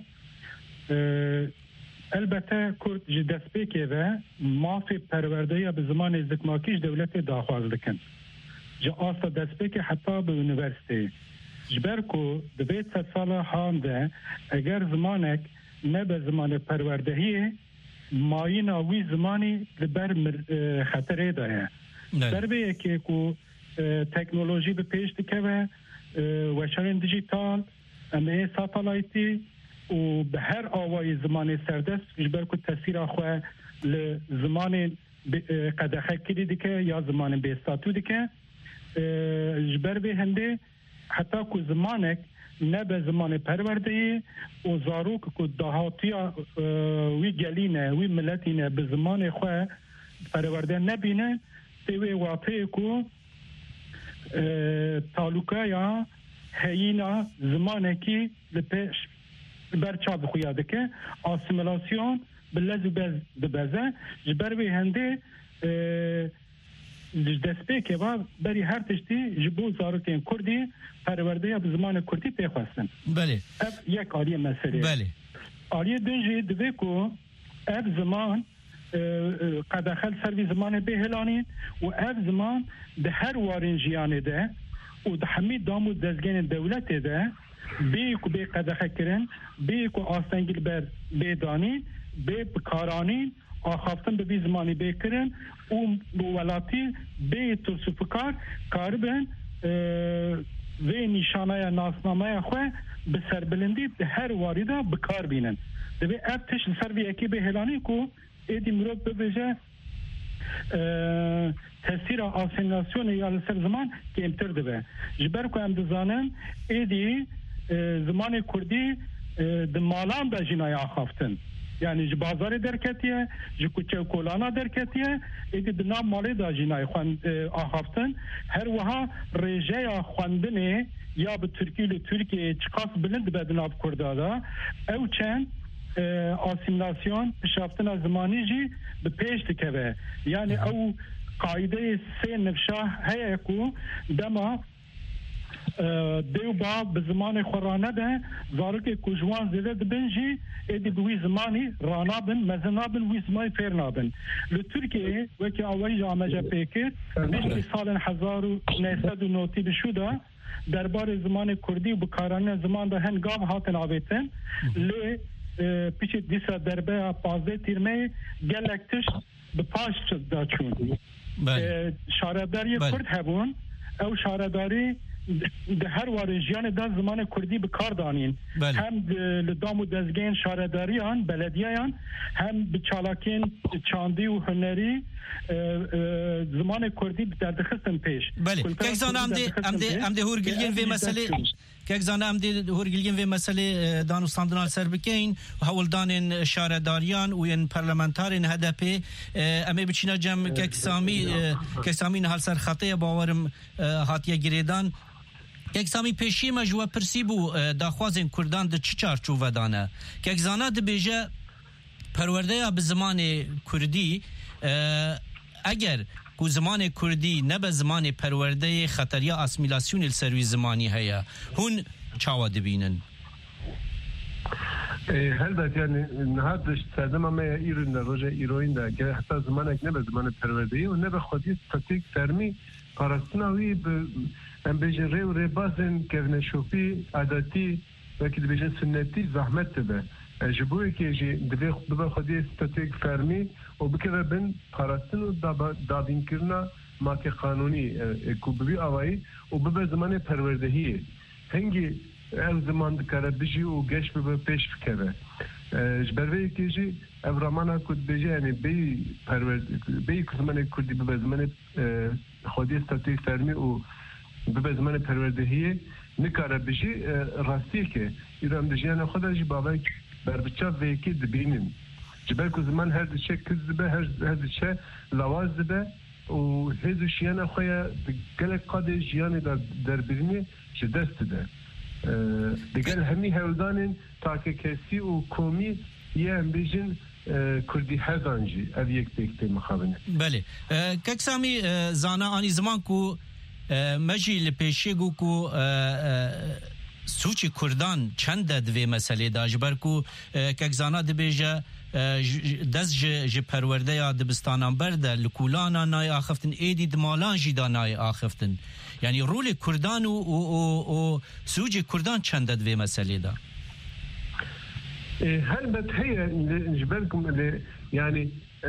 البته کرد جی دست پیکه و مافی پرورده یا به زمان زکماکیش دولت داخواز دکن جا آستا دست پیکه حتی به یونیورسیتی جبر کو دویت ست سال هانده اگر زمانک نه به زمان پروردهیه ماین آوی زمانی لبر خطره داره در به که کو تکنولوژی به پیش دکه و وشارین دیجیتال امه ساتالایتی و به هر آوای زمان سردست جبر کو تاثیر آخواه لزمان قدخه کلی دیگه یا زمان به استاتو دیگه جبر به هنده حتی کو زمانک نه به زمان پرورده و زاروک کو دهاتیا وی گلینه وی ملتینه به زمان خواه پرورده نبینه تیوی واقعی کو تالوکا یا هینا زمانکی لپش برچاب خویاده که آسیمیلاسیون بلزو بز دبزه جبر به هنده دسته که با بری هر تشتی جبو زاروکین کردی پرورده یا زمان کردی پیخواستن بله اف یک آلیه مسئله بله آلیه دنجی دوی که اف زمان قدخل سروی زمان بهلانین و اف زمان ده هر وارن جیانه ده و ده حمید دامو دزگین دولت ده بی کو بی قدخه کرن بی کو آستنگل بر بیدانی بی بکارانی آخافتن به بی زمانی بی کرن و ولاتی بی ترسوفکار کاربن و نشانه ناسنامه خواه به سربلندی ده هر واریده بکار بینن دوی ابتش سروی اکی به هلانی کو ایدی مروب ببیجه تاثیر آسیناسیون یا لسر زمان که امتر دوه جبر کو ام دزانن ایدی زمان کردی د مالان دا جنای آخافتن یعنی جی بازار درکتیه جی کوچه کولانا درکتیه ایدی د نام مالی دا جنای آخافتن هر وها ریجه خواندنه یا به ترکی لی ترکی چقاس بلند بدناب کرده دا او چند آسیمیلاسیون شافتن زمانی جی به پیش دکوه یعنی او قاعده سه نفشه هیا کو دما دیو با به زمان خورانه ده زارک کوجوان زده دبنجی ادی بوی زمانی رانابن مزنابن وی زمانی فرنابن لترکیه وکی اولی جامعه پیکت بیشتی سال هزار و نهصد و نوتی بشوده دربار زمان کردی و بکارانه زمان ده هنگام هاتن آویتن لی پیچ دیسا دربه پازده تیرمه گلکتش به پاش دا چون شارەداری کورد هەبوون ئەو شارەداری ده هر وارجیان ده زمان کردی به کار دانین هم لدام و دزگین شارداریان بلدیان هم به چالاکین چاندی و هنری زمان کردی در دخستن پیش بله که زن امده امده امده هورگلگین و مسئله که زن امده هورگلگین و مسئله دانستاندنال سر بکین و هولدان شارداریان و این پارلمانتارین هدف اما بچینا جم که سامی که سامی نهال سر خطه باورم هاتیه گریدان یک سامی پیشی مجوه پرسی بو داخوازین کردان ده چی چارچوبه دانه که یک زانه ده بیجه پرورده یا به زمان کردی اگر کو زمان کردی نه به زمان پرورده خطر یا اسمیلاسیون السروی زمانی هیا هون چاوا دبینن هلبت یعنی نهادش سردم همه ایرون در روژه ایروین ده که حتی زمانک نه به زمان پرورده و نه به خودی ستاتیک فرمی پاراستناوی به ام بیجن ری و ری بازن کهونه شوفی عادتی وکی دی بیجن سنتی زحمت تبه جبوی که جی دبی خودی ستاتیک فرمی و بکره بین پاراستن و دادین کرنا ماک قانونی کوبی آوایی و ببه زمان پروردهیه هنگی او زمان دکاره بجی و گش ببه پیش بکره جبروی که جی او رامانا کد بجی یعنی بی پرورد بی زمان کردی ببه زمان خودی ستاتیک فرمی و به زمان پروردهیه نکاره بجی راستی که ایران دجیان خدا جی بابای بر بچه ویکی دبینن جبر که زمان هر دچه کز دبه هر دچه لواز دبه و هزو شیان خویا گلک قاده جیان در برینی چه دست ده دیگر همی هولدانین تاکه کسی و کومی یه هم بیجن کردی هزانجی او یک دیکته مخابنه بله که سامی زانا آنی زمان کو مجی لپیشی گو کو سوچی کردان چند دوی مسئله داجبر کو که زانا دبیجه دست ج پرورده یا دبستانان برده لکولانا نای آخفتن ایدی دمالان جیدا نای آخفتن یعنی رول کردان و, و, و, و سوچی کردان چند دوی مسئله دا هلبت هي جبركم يعني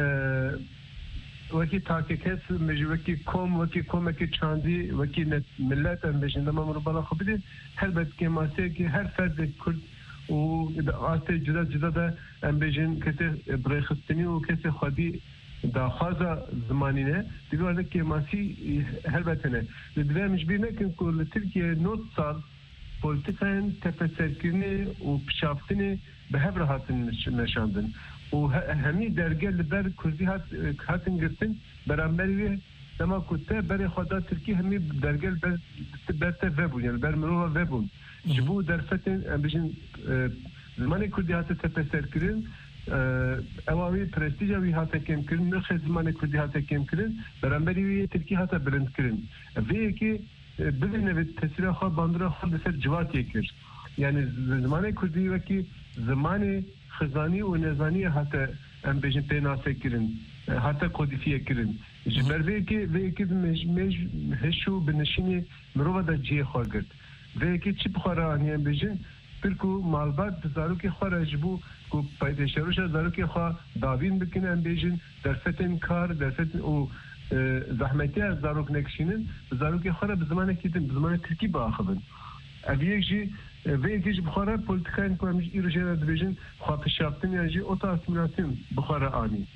وکی تاکه کس میشه وکی کم وکی کم وکی چاندی وکی ملت هم بشن دم امر بالا خوب بدین هر بد که ماسه که هر فرد کرد و آسته جدا جدا ده هم بشن کسی برخستنی و کسی خودی داخوازه زمانی نه دیگه وقتی که ماسی هر بد نه دیگه مش بینه که کل ترکیه نوت سال پلیتیکان تفسیرکنی و پشافتنی به هر راحتن نشاندن و همی درگه لبر کردی هات هاتن گرتن برانبری دما کته بر خدا ترکی همی درگه بر برت وبون یعنی بر مرو وبون جبو درفتن بجن زمان کردی هات تفسیر کردن اوامی پرستیجا وی هات کم کردن نخ زمان کردی هات کم کردن برانبری ترکی هات بلند کردن وی کی ببینه به تاثیر خود باندرا خود سر جوات یکر یعنی زمان کردی وکی زمان خزانی و نزانی حتی ام بیشن پیناسه کرن حتی کودیفیه کرن جبر ویکی ویکی مش مش هشو بنشینی مروه دا جیه خواه کرد ویکی چی بخواره آنی ام بیشن پرکو مالبات بزارو که خواه رجبو کو پیدشروش زارو که خواه داوین بکنه ام بیشن در فتن کار در فتن او زحمتی از زاروک نکشینن زارو که خواه به زمان کیدن به زمان ترکی با آخبن اوی یک جی ویکیش بخاره پولیتیکان که همیشه ایرو جنه دبیجن خواه پشافتن یعنی اوتا اسمیلاسیون بخاره آنی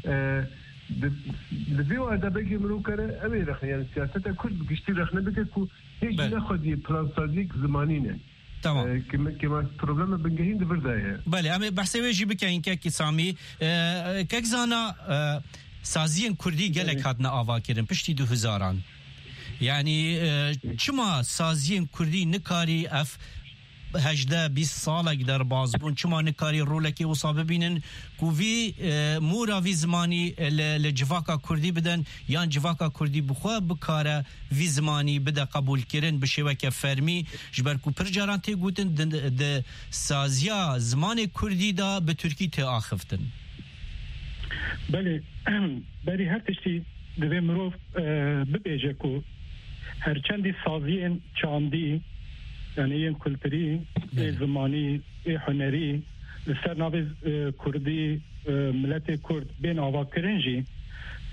لبیو ادبه مرو کره اوی رخنه یعنی سیاست کرد بگشتی رخنه بگه که هیچ نخوادی پلانسازیک زمانی نه تمام که ما پروبلم بنگهین دور دایه بله اما بحثی ویجی بکنین که که سامی که زانا سازین کردی گلک هاتنا آوا کرن پشتی دو هزاران یعنی چما سازین کردی نکاری اف هجده بیست سالک در باز بون چما نکاری رولکی وصابه بینن کووی مورا وی زمانی لجواکا کردی بدن یان جواکا کردی بخواه بکاره وی زمانی بده قبول کرن بشوکه فرمی جبر کو پر جاران تی گوتن ده سازیا زمان کردی دا به ترکی تی آخفتن بله بری هر تشتی دوی مروف ببیجه کو هرچندی سازی چاندی یعنی این کلتری زمانی هنری لسر ناوی کردی ملت کرد بین آوا کرنجی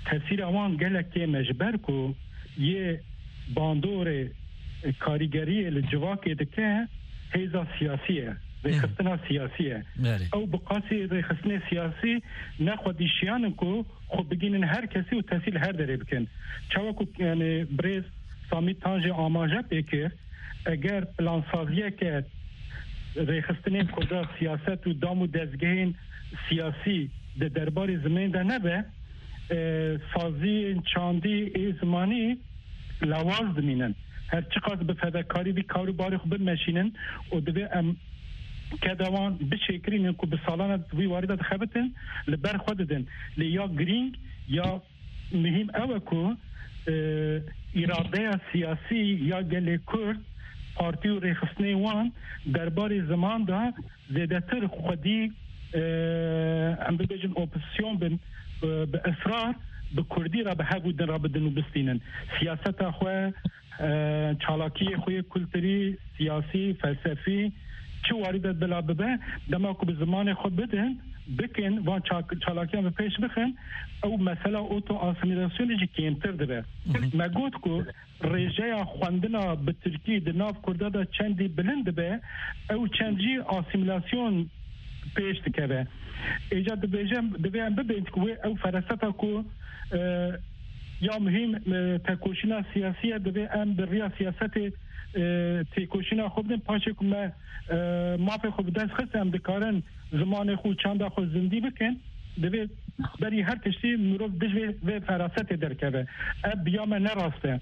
تاثیر اوان گلک مجبر کو یه باندور کاریگری الجواکی دکه هیزا سیاسیه ریخستنا سیاسیه او بقاسی ریخستنا سیاسی نخودیشیان کو خب بگینن هر کسی و تحصیل هر داره بکن چاوکو یعنی بریز سامی تانج آماجه بکر اگر پلانسازیه که ریخستنین کرده سیاست و دام و دزگهین سیاسی ده دربار زمین ده نبه سازی چاندی ای زمانی لواز دمینن هر چقدر به فداکاری بی کارو باری خوب بمشینن و دوی ام که دوان بشکرین که به سالانه دوی واردت خبتن لبر خود دن لیا گرینگ یا مهم اوه که اراده سیاسی یا گل کرد پارتی و ریخستنی وان درباره زمان دا زیده تر خودی ام ببیجن اپوزیسیون بن به اصرار به کردی را به هبودن را بدن و بستینن سیاست خواه چالاکی خوی کلتری سیاسی فلسفی چه واردت بلا ببه دما که به زمان خود بدن بکن وان چالاکی هم به پیش بخن او مسئله اوتو آسیمیلاسیون جی کمتر دبه ما گوت که رژه خواندنا به ترکی در ناف کرده دا چندی بلند به او چندی آسیمیلاسیون پیش دکه ایجاد دبیجم دبیم ببینید که او فرسته که یا مهم تکوشینا سیاسیه دبی ام بریا سیاست تکوشینا خوب دن پاشه که ما مافی خوب دست خسته هم دکارن زمان خود چند خود زندی بکن دبی بری هر کشتی مروف دجوی و فراسته درکه اب بیام نراسته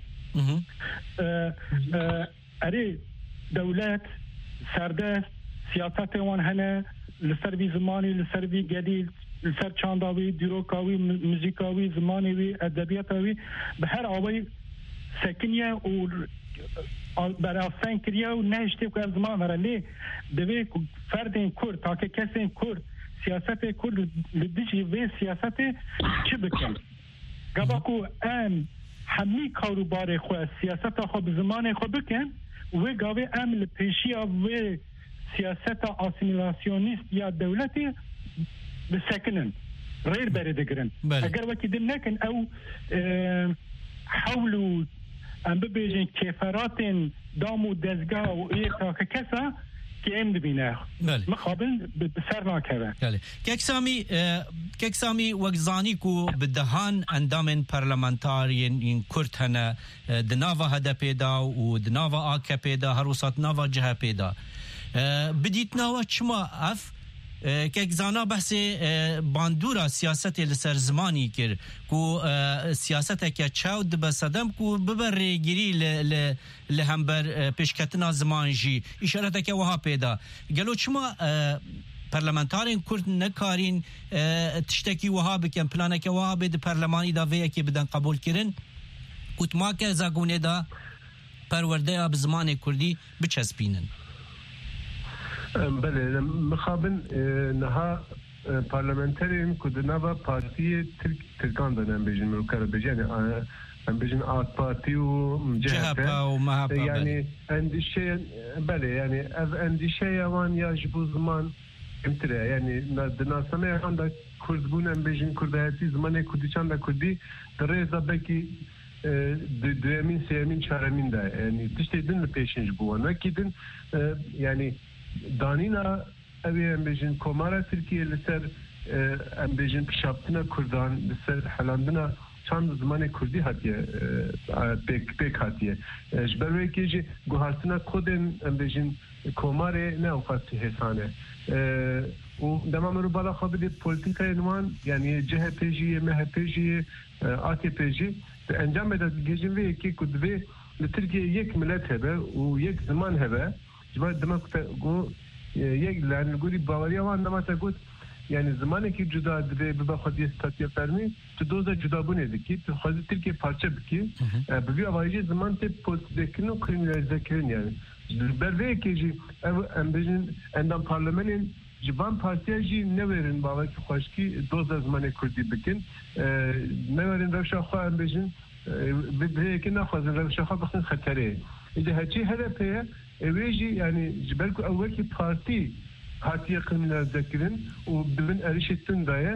اری دولت سردست سیاست وان هنه لسر وی زمانی لسر وی گدیل لسر چانداوی دیروکاوی موزیکاوی زمانیوی ادبیاتاوی به هر آوی سکنیه و برای سنکریه و نهشتی که از زمان وره لی دوی فرد این کرد تا که کسی این کرد سیاست کرد لدیجی وی سیاست چی بکن گبا که ام همی کاروبار خواه سیاست خواه زمان خواه بکن و گاوی ام لپیشی و سیاست آسیمیلاسیونیست یا دولتی بسکنن غیر بردگرن اگر وقتی دم نکن او حولو ام ببیجن کفرات دامو دزگاه و ایتا که کسا که ام ببینه مخابن بسر ناکره کک سامی کک سامی وگزانی کو بدهان اندام پارلمانتارین این کرد هنه دناوا هده پیدا و دناوا آکه پیدا هروسات ناوا جه پیدا بدیت ناوا چما اف که زانا بحث باندورا سیاست لسر زمانی کر کو سیاست که چاود بسدم کو ببر گیری ل لهمبر پیشکتنا زمان جی اشارت که وها پیدا گلو چما پارلمانتارین کرد نکارین تشتکی وها بکن پلانه که وها بده پارلمانی دا وی که بدن قبول کرن کتما که زاگونه دا پرورده اب زمان کردی بچسبینن بله مخابن نها پارلمانترین کدنوا پارتی ترکان دارن بیشتر مروکار بیشتر ام بیشتر آت پارتی و جهپا و مهپا یعنی اندیشه بله یعنی از اندیشه یوان یا جبو زمان امتره یعنی دناسمه هم دا کرد بونم بیشتر کردهاتی زمان کردی چند دا کردی در زبکی دوامین سیامین چهارمین دا یعنی تشتی دن پیشنج بوان وکی دن یعنی دانینا اوی ام بیشن کمارا ترکیه لسر ام بیشن پشابتنا کردان لسر حلاندنا چند زمان کردی هاتیه پیک پیک هاتیه جبروی که جی گوهارتنا کودن ام بیشن کماره نه اوقات حسانه و دما مرو بالا خابدی پولیتیکای نمان یعنی جه پیجی مه پیجی آتی پیجی انجام بده گیجن وی که کدوی لترکیه یک ملت هبه و یک زمان هبه جبر دماغ گو یک لان گوری باوریا وان دماغ تقول يعني زمانه که جدا دبی به خودی استاتیا فرمی تو دوزا جدا بونه دکی تو خودی ترکیه پارچه بکی ببی آوایجی زمان تی پوست دکن و کریمینالیزه کرن یعنی بروی که جی ام بیشن اندام پارلمانین جوان پارتیا جی نویرن باور که خوشکی دوزا زمانه کردی بکن نویرن روشا خواه ام بیشن ببی که نخوازن روشا خواه بخن خطره اینجا هرچی هدفه اویجی یعنی جبر کو اول کی پارتی هاتیه کریمینالیزه کردن و ببین ارشتن دایه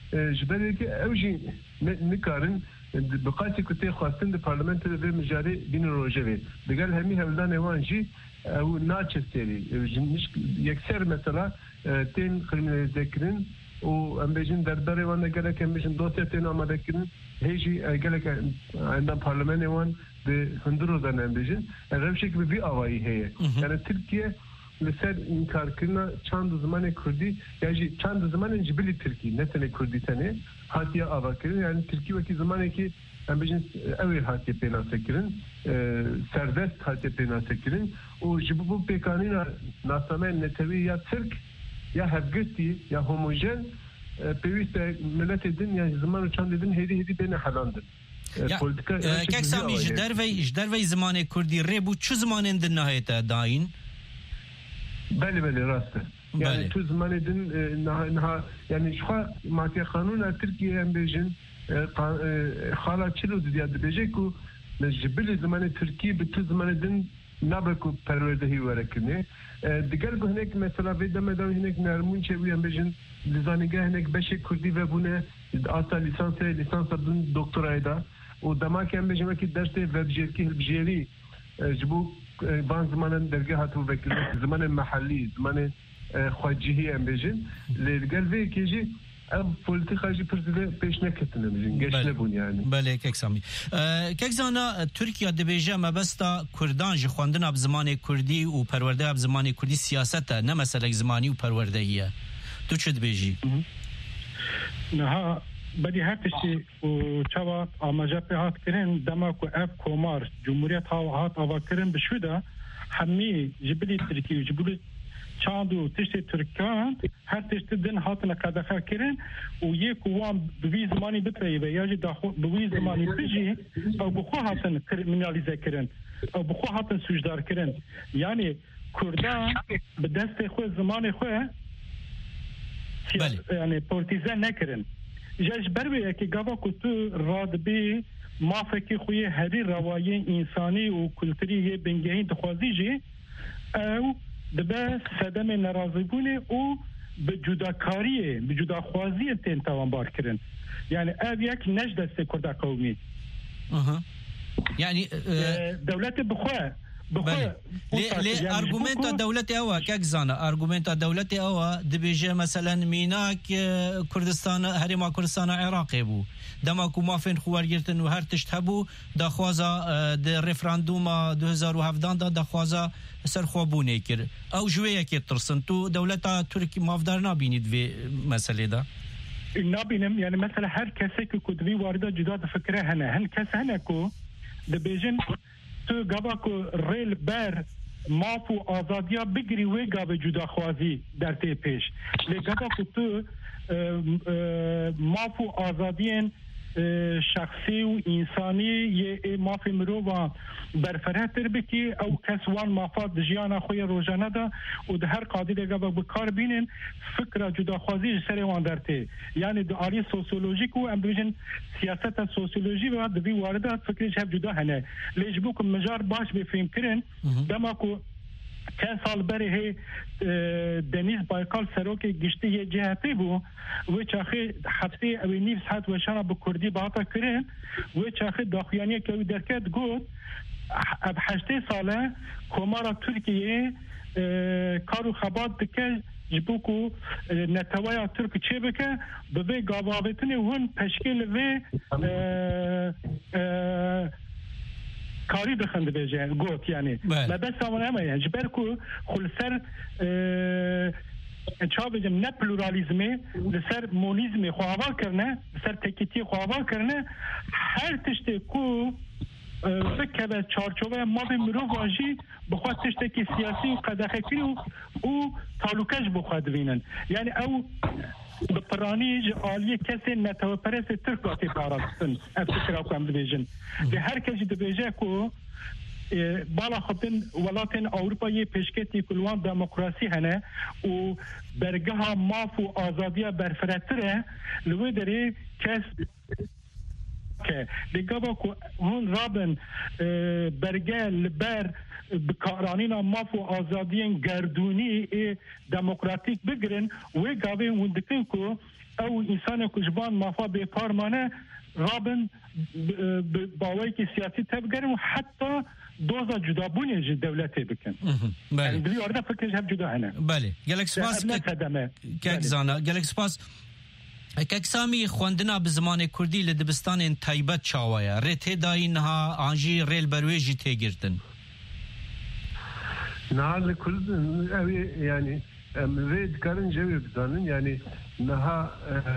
جبري كي اوجي نكارن بقاتي كنت خاصين البرلمان في مجاري بين الروجري بقال همي هولدان وانجي او ناتشستري يكسر مثلا تين خلينا ذكرن و ام بيجن دربري وانا قال لك ام بيجن دوسيا تين ما ذكرن هيجي قال لك عندنا برلمان وان بهندرو ذا ام بيجن الرمشك ببي اواي هي يعني تركيا لسر انكار كنا چند زمان كردي يعني چند زمان جبلي تركي نتنه كردي تنه هاتيا آوا كرن يعني تركي وكي زمانه كي ام بيجن اويل هاتيا بينا سكرن سردست هاتيا بينا سكرن و جبو بيكانينا ناسامين نتوي يا ترك يا هفگستی یا هوموژن پیوست ملت الدنيا زمان چند دن هدی هدی بین حلاندن کاک سامی جدروی جدروی زمان کردی ریبو چه زمان دن نهایت داین؟ بله بله راسته يعني تو زمان دن نها يعني شو ماكي قانون تركيا ام بيجن خالا چلو زیاد بيجيكو نجبل زمان تركي بتو زمان دن نبکو پروردهی ورکنه دیگر به هنگ مثلا ویدا مدام هنگ نرمون چه بیان بجن لزانیگه هنگ بشه کردی و بونه آتا لیسانس لیسانس بدون دکترای دا و دما که هم بجن که درس وبجری هلبجری جبو بان زمان درگه هاتو وکیل زمان محلی زمان خواجهی هم بجن لگر وی کیجی ام پولیتیکا جی پرسیده پیش نکتنه میشن گشت نبون یعنی بله کک سامی کک زانا ترکیه دبیجه مبستا کردان جی خواندن اب زمان کردی و پرورده اب زمان کردی سیاست نه مثلا زمانی و پروردهیه تو چه دبیجی؟ نه بدی هرتشی و چوا آماجه پی هات کرن دما کو اف کومار جمهوریت ها هات آوا کرن بشوده همی جبلی ترکیه جبلی چاندو تشت ترکان هر تشت دن هاتنا قدخه کرن و یک وام بوی زمانی بپیوه یا جی داخو بوی زمانی بجی او بخو هاتن کرمینالیزه کرن او بخو هاتن سوجدار کرن یعنی کردان به دست خو زمان خو یعنی پولتیزه نکرن جاش بروی که گاوا کتو راد بی مافکی خوی هری روایی انسانی و کلتری بنگهین دخوازی جی او دبه صدم ناراضی بونه او به جداکاری به جداخوازی تین توان بار کرن یعنی او یک نجد است کرد قومی اها یعنی دولت بخواه بله لی ارگومنت دولت اوا که زانه ارگومنت دولت اوا دبیجه مثلا میناک کردستان هریما کردستان عراقی بو دما کو مافین خوارگرتن و هر تشت هبو دا خوازا د رفراندوم دو هزار و هفده دا دا خوازا سر خوابونه کر او جویه که ترسن تو دولتا ترکی مافدار نبینید وی مسئله دا نبینم یعنی مثلا هر کسی که کدوی وارده جدا دا فکره هنه هن کس هنه کو دبیجن تو گاوا کو ریل بر مافو آزادیا بگری وی گاوا جدا خوازی در تی پیش لی گاوا کو تو مافو آزادین شخصی و انسانی یه مافی مروبا برفرهتر بکی او کسوان مافاد جیانا خوی روزانه دا و ده هر قادر گا بکار بینن فکر جداخوازی سر وان درته یعنی دعالی سوسیولوژیک و ام بجن سیاست سوسیولوژی و دوی واردات فکرش هف جدا هنه لیج بو که مجار باش بفهم کرن دما کو چند سال بره هی دنیز بایکال سروک گشتی یه جهتی بو و چاخی هفته اوی نیف ساعت و شانا با کردی باتا کرن و چاخی داخیانی که اوی درکت گود اب هشته ساله کمارا ترکیه کارو خبات دکه جبو کو نتوایا ترک چه بکه به گابابتنی هون پشکل و کاری بخنده بیجه گوت یعنی لبه سامن همه یعنی جبر کو خلصر چا بجم نه پلورالیزمه لسر مونیزمه خواهوا کرنه لسر تکیتی خواهوا کرنه هر تشته کو فکر به چارچوبه ما به مرو واجی بخواد تشته که سیاسی و قدخه کری و تعلقش بخواد بینن یعنی او بپرانی آلیه کسی نتو پرس ترک آتی بارستن افتکر او کم دبیجن به هر کسی دبیجه که بالا خطن ولاتن اوروپا یه پیشکتی کلوان دموکراسی هنه و برگه ها ماف و آزادی برفرتره لوی داره کس که دیگه با که هون رابن برگه لبر بکارانینا ماف و آزادین گردونی دموکراتیک بگرن و گاوه هون دکن که او انسان کجبان مافا به پارمانه رابن باوی که سیاسی تبگرن و حتی دوزا جدا بونی جی دولتی بکن. بله. بلی آرده فکرش هم جدا هنه. بله. گلک سپاس که زانا. گلک سپاس که سامی خواندنا به زمان کردی لدبستان تایبت چاوایا. رته داین ها آنجی ریل برویجی تیگردن. نه کرد اوی یعنی رید کارن جوی بزنن یعنی نه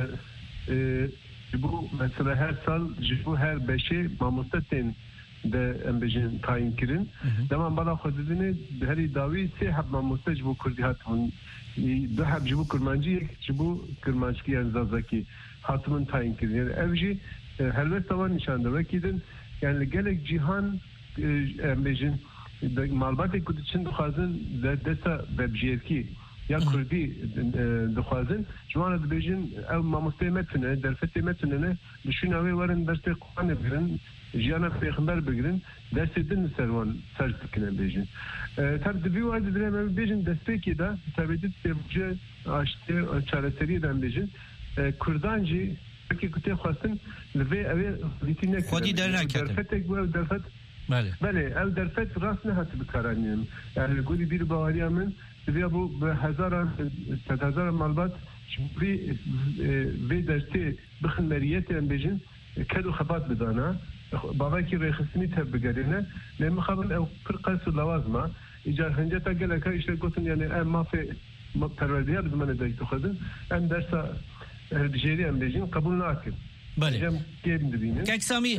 جبو مثلا هر سال جبو هر بشه ماموستین ده ام بجن تاین کرن دمان بالا خوددنه هری داوی سه حب ماموسته جبو کردی هاتون دو حب جبو کرمانجی یک جبو کرمانجکی انزازکی هاتون تاین کرن یعنی اوجی هلوست توان نشانده وکیدن یعنی گلک جهان ام بجن معلومات کردی چند خوازن دستا ببجیرکی یا کردی دخوازن جوان دبیجن او ماموسته متنه درفته متنه بشون اوی ورن درست قرآن بگیرن جیانا پیغمبر بگیرن درست دن سروان سرز بکنن بیجن تب دبی وارد درم بیجن دسته که دا تبدیل سبجه آشته چارسری دن بیجن کردانجی که کتی خواستن لوی اوی دیتی نکرن خودی در نکردن درفته او درفت بله بله او درفت راست نه هست بکارانیم یعنی گولی بیر باوری من بیا بو به هزاران صد هزار مالبات شمری وی درسته بخن مریت ام بیجن کدو خبات بدانا بابا کی رخصنی تب بگرینه لما خبر او پر قص لوازمه ایجار هنجه تا گله که ایش گفتن یعنی ام ما فی پروردگار زمان دایت خودن ام درس دیجری ام بیجن قبول نکرد بله کاک سامی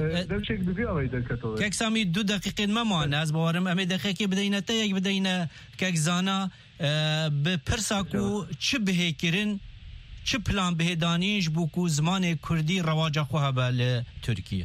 کاک سامی دو دقیقه ما مانه از باورم امی دقیقه بدینه تا یک بدینه کاک زانا به پرساکو چه بهی کرن چه پلان بهی دانیش بوکو زمان کردی رواجه خواه بله ترکیه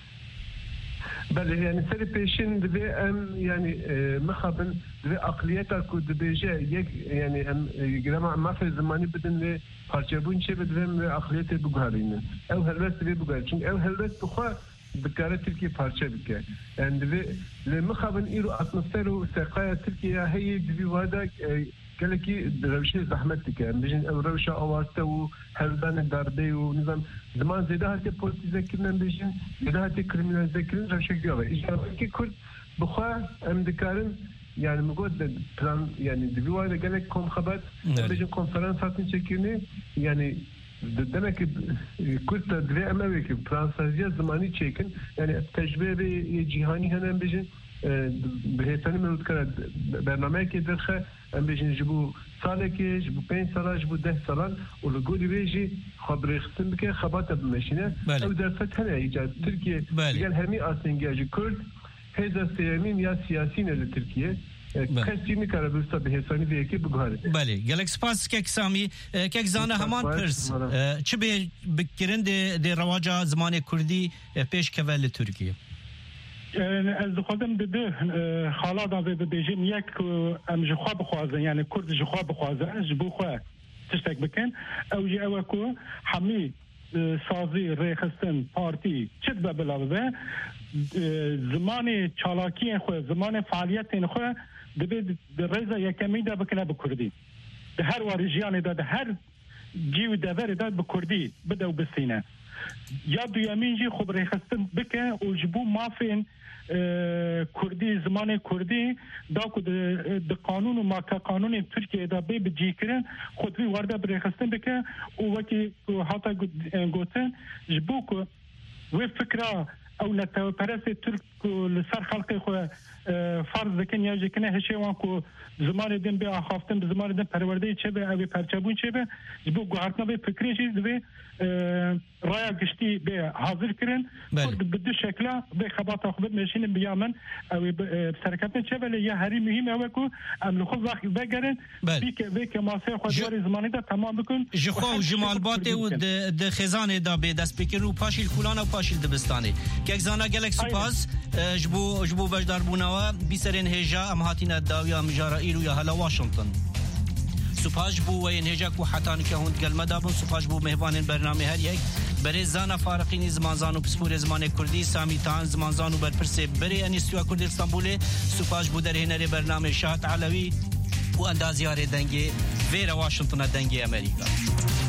بله یعنی سری پیشین دبی ام یعنی مخابن دبی اقلیتا کو دبی جه یک یعنی ام گرام ما فی زمانی بدن پارچه بون چه بدن اقلیت بگارینن او هلوست دبی بگار چون او هلوست بخوا بکاره ترکیه پارچه بکه یعنی دبی لمخابن ایرو اتمسفر و سقای ترکیه هی دبی وادا قال لك روشه زحمتك بيجن روشه اواسته و هلبان داربي ونظام زمان زيده هاتي بوليس ذكرنا بيجن زيده هاتي كريمنال ذكرنا روشه جوابه اجابه كي كل بخوا ام دكارن يعني مقود بلان يعني دبيوانا قال لك كم خبر بيجن كونفرنس هاتين شكلني يعني demek Kürt dve Amerika Fransızca zamanı çekin yani tecrübe cihani hemen bizim بهترین مرد کرد برنامه که درخه ام بیشین جبو ساله که جبو پنج ساله جبو ده سالان و لگولی بیشی خبری خستن بکه خبات بمشینه او در فتح هنه ایجاد ترکیه دیگر همی آسنگیجی کرد هزا سیامین یا سیاسی نزد ترکیه کسی میکاره بستا به حسانی به یکی بگواره بله گلک سپاس که سامی که زانه همان پرس چه بکرن ده رواجه زمان کردی پیش کول ترکیه از خودم بده حالا داده بیجیم یک ام جخوا بخوازن یعنی کرد جخوا بخوازن جبو خواه تشتک بکن او جی او کو حمی سازی ریخستن پارتی چد به بلاوه زمان چالاکی خواه زمان فعالیت خواه دبی رضا یکمی دا بکنه بکردی ده هر واریجیان دا ده هر جیو دور دا بکردی بده و بسینه یا دویامین جی خوب ریخستن بکن و جبو مافین کردی زمان کردی دا کو د قانون و ماکا قانون ترکیه دا به بجی کرن خود وی ورده بریخستن بکن و وکی حتی گوتن جبو کو و فکره او نتو پرست ترک لسر خلقی خو فرض دکن یا جکنه هشی وان کو زمان دن به آخافتن به زمان دن پرورده چه به اوی پرچبون چه به جبو گوهرتنا به فکری چیز به رایا گشتی به حاضر کرن خود به دو شکله به خبات آخوبت میشین بیامن اوی سرکتن چه بله یا هری مهم اوی کو املو خود وقت بگرن بی که وی که ماسه خود دواری زمانی دا تمام بکن جخوا و جمال باته و د خزانه دا به دست بکر و پاشیل کولان و پاشیل دبستانه که اگزانا گلک سپاس جبو جبو وجدار بوناوا بیسرین هجا ام هاتینا داویا مجارا ایرو یا هلا واشنطن سپاس بو و این هجا کو حتان که هند گلمه دابون سپاس بو مهوان برنامه هر یک بری زانا فارقینی زمانزان و پسپور زمان کردی سامی تان زمانزان و برپرس بری انیستوا کرد استانبول سوپاش بودر هنری برنامه شات علوی و اندازیار دنگی ویر واشنطن دنگی امریکا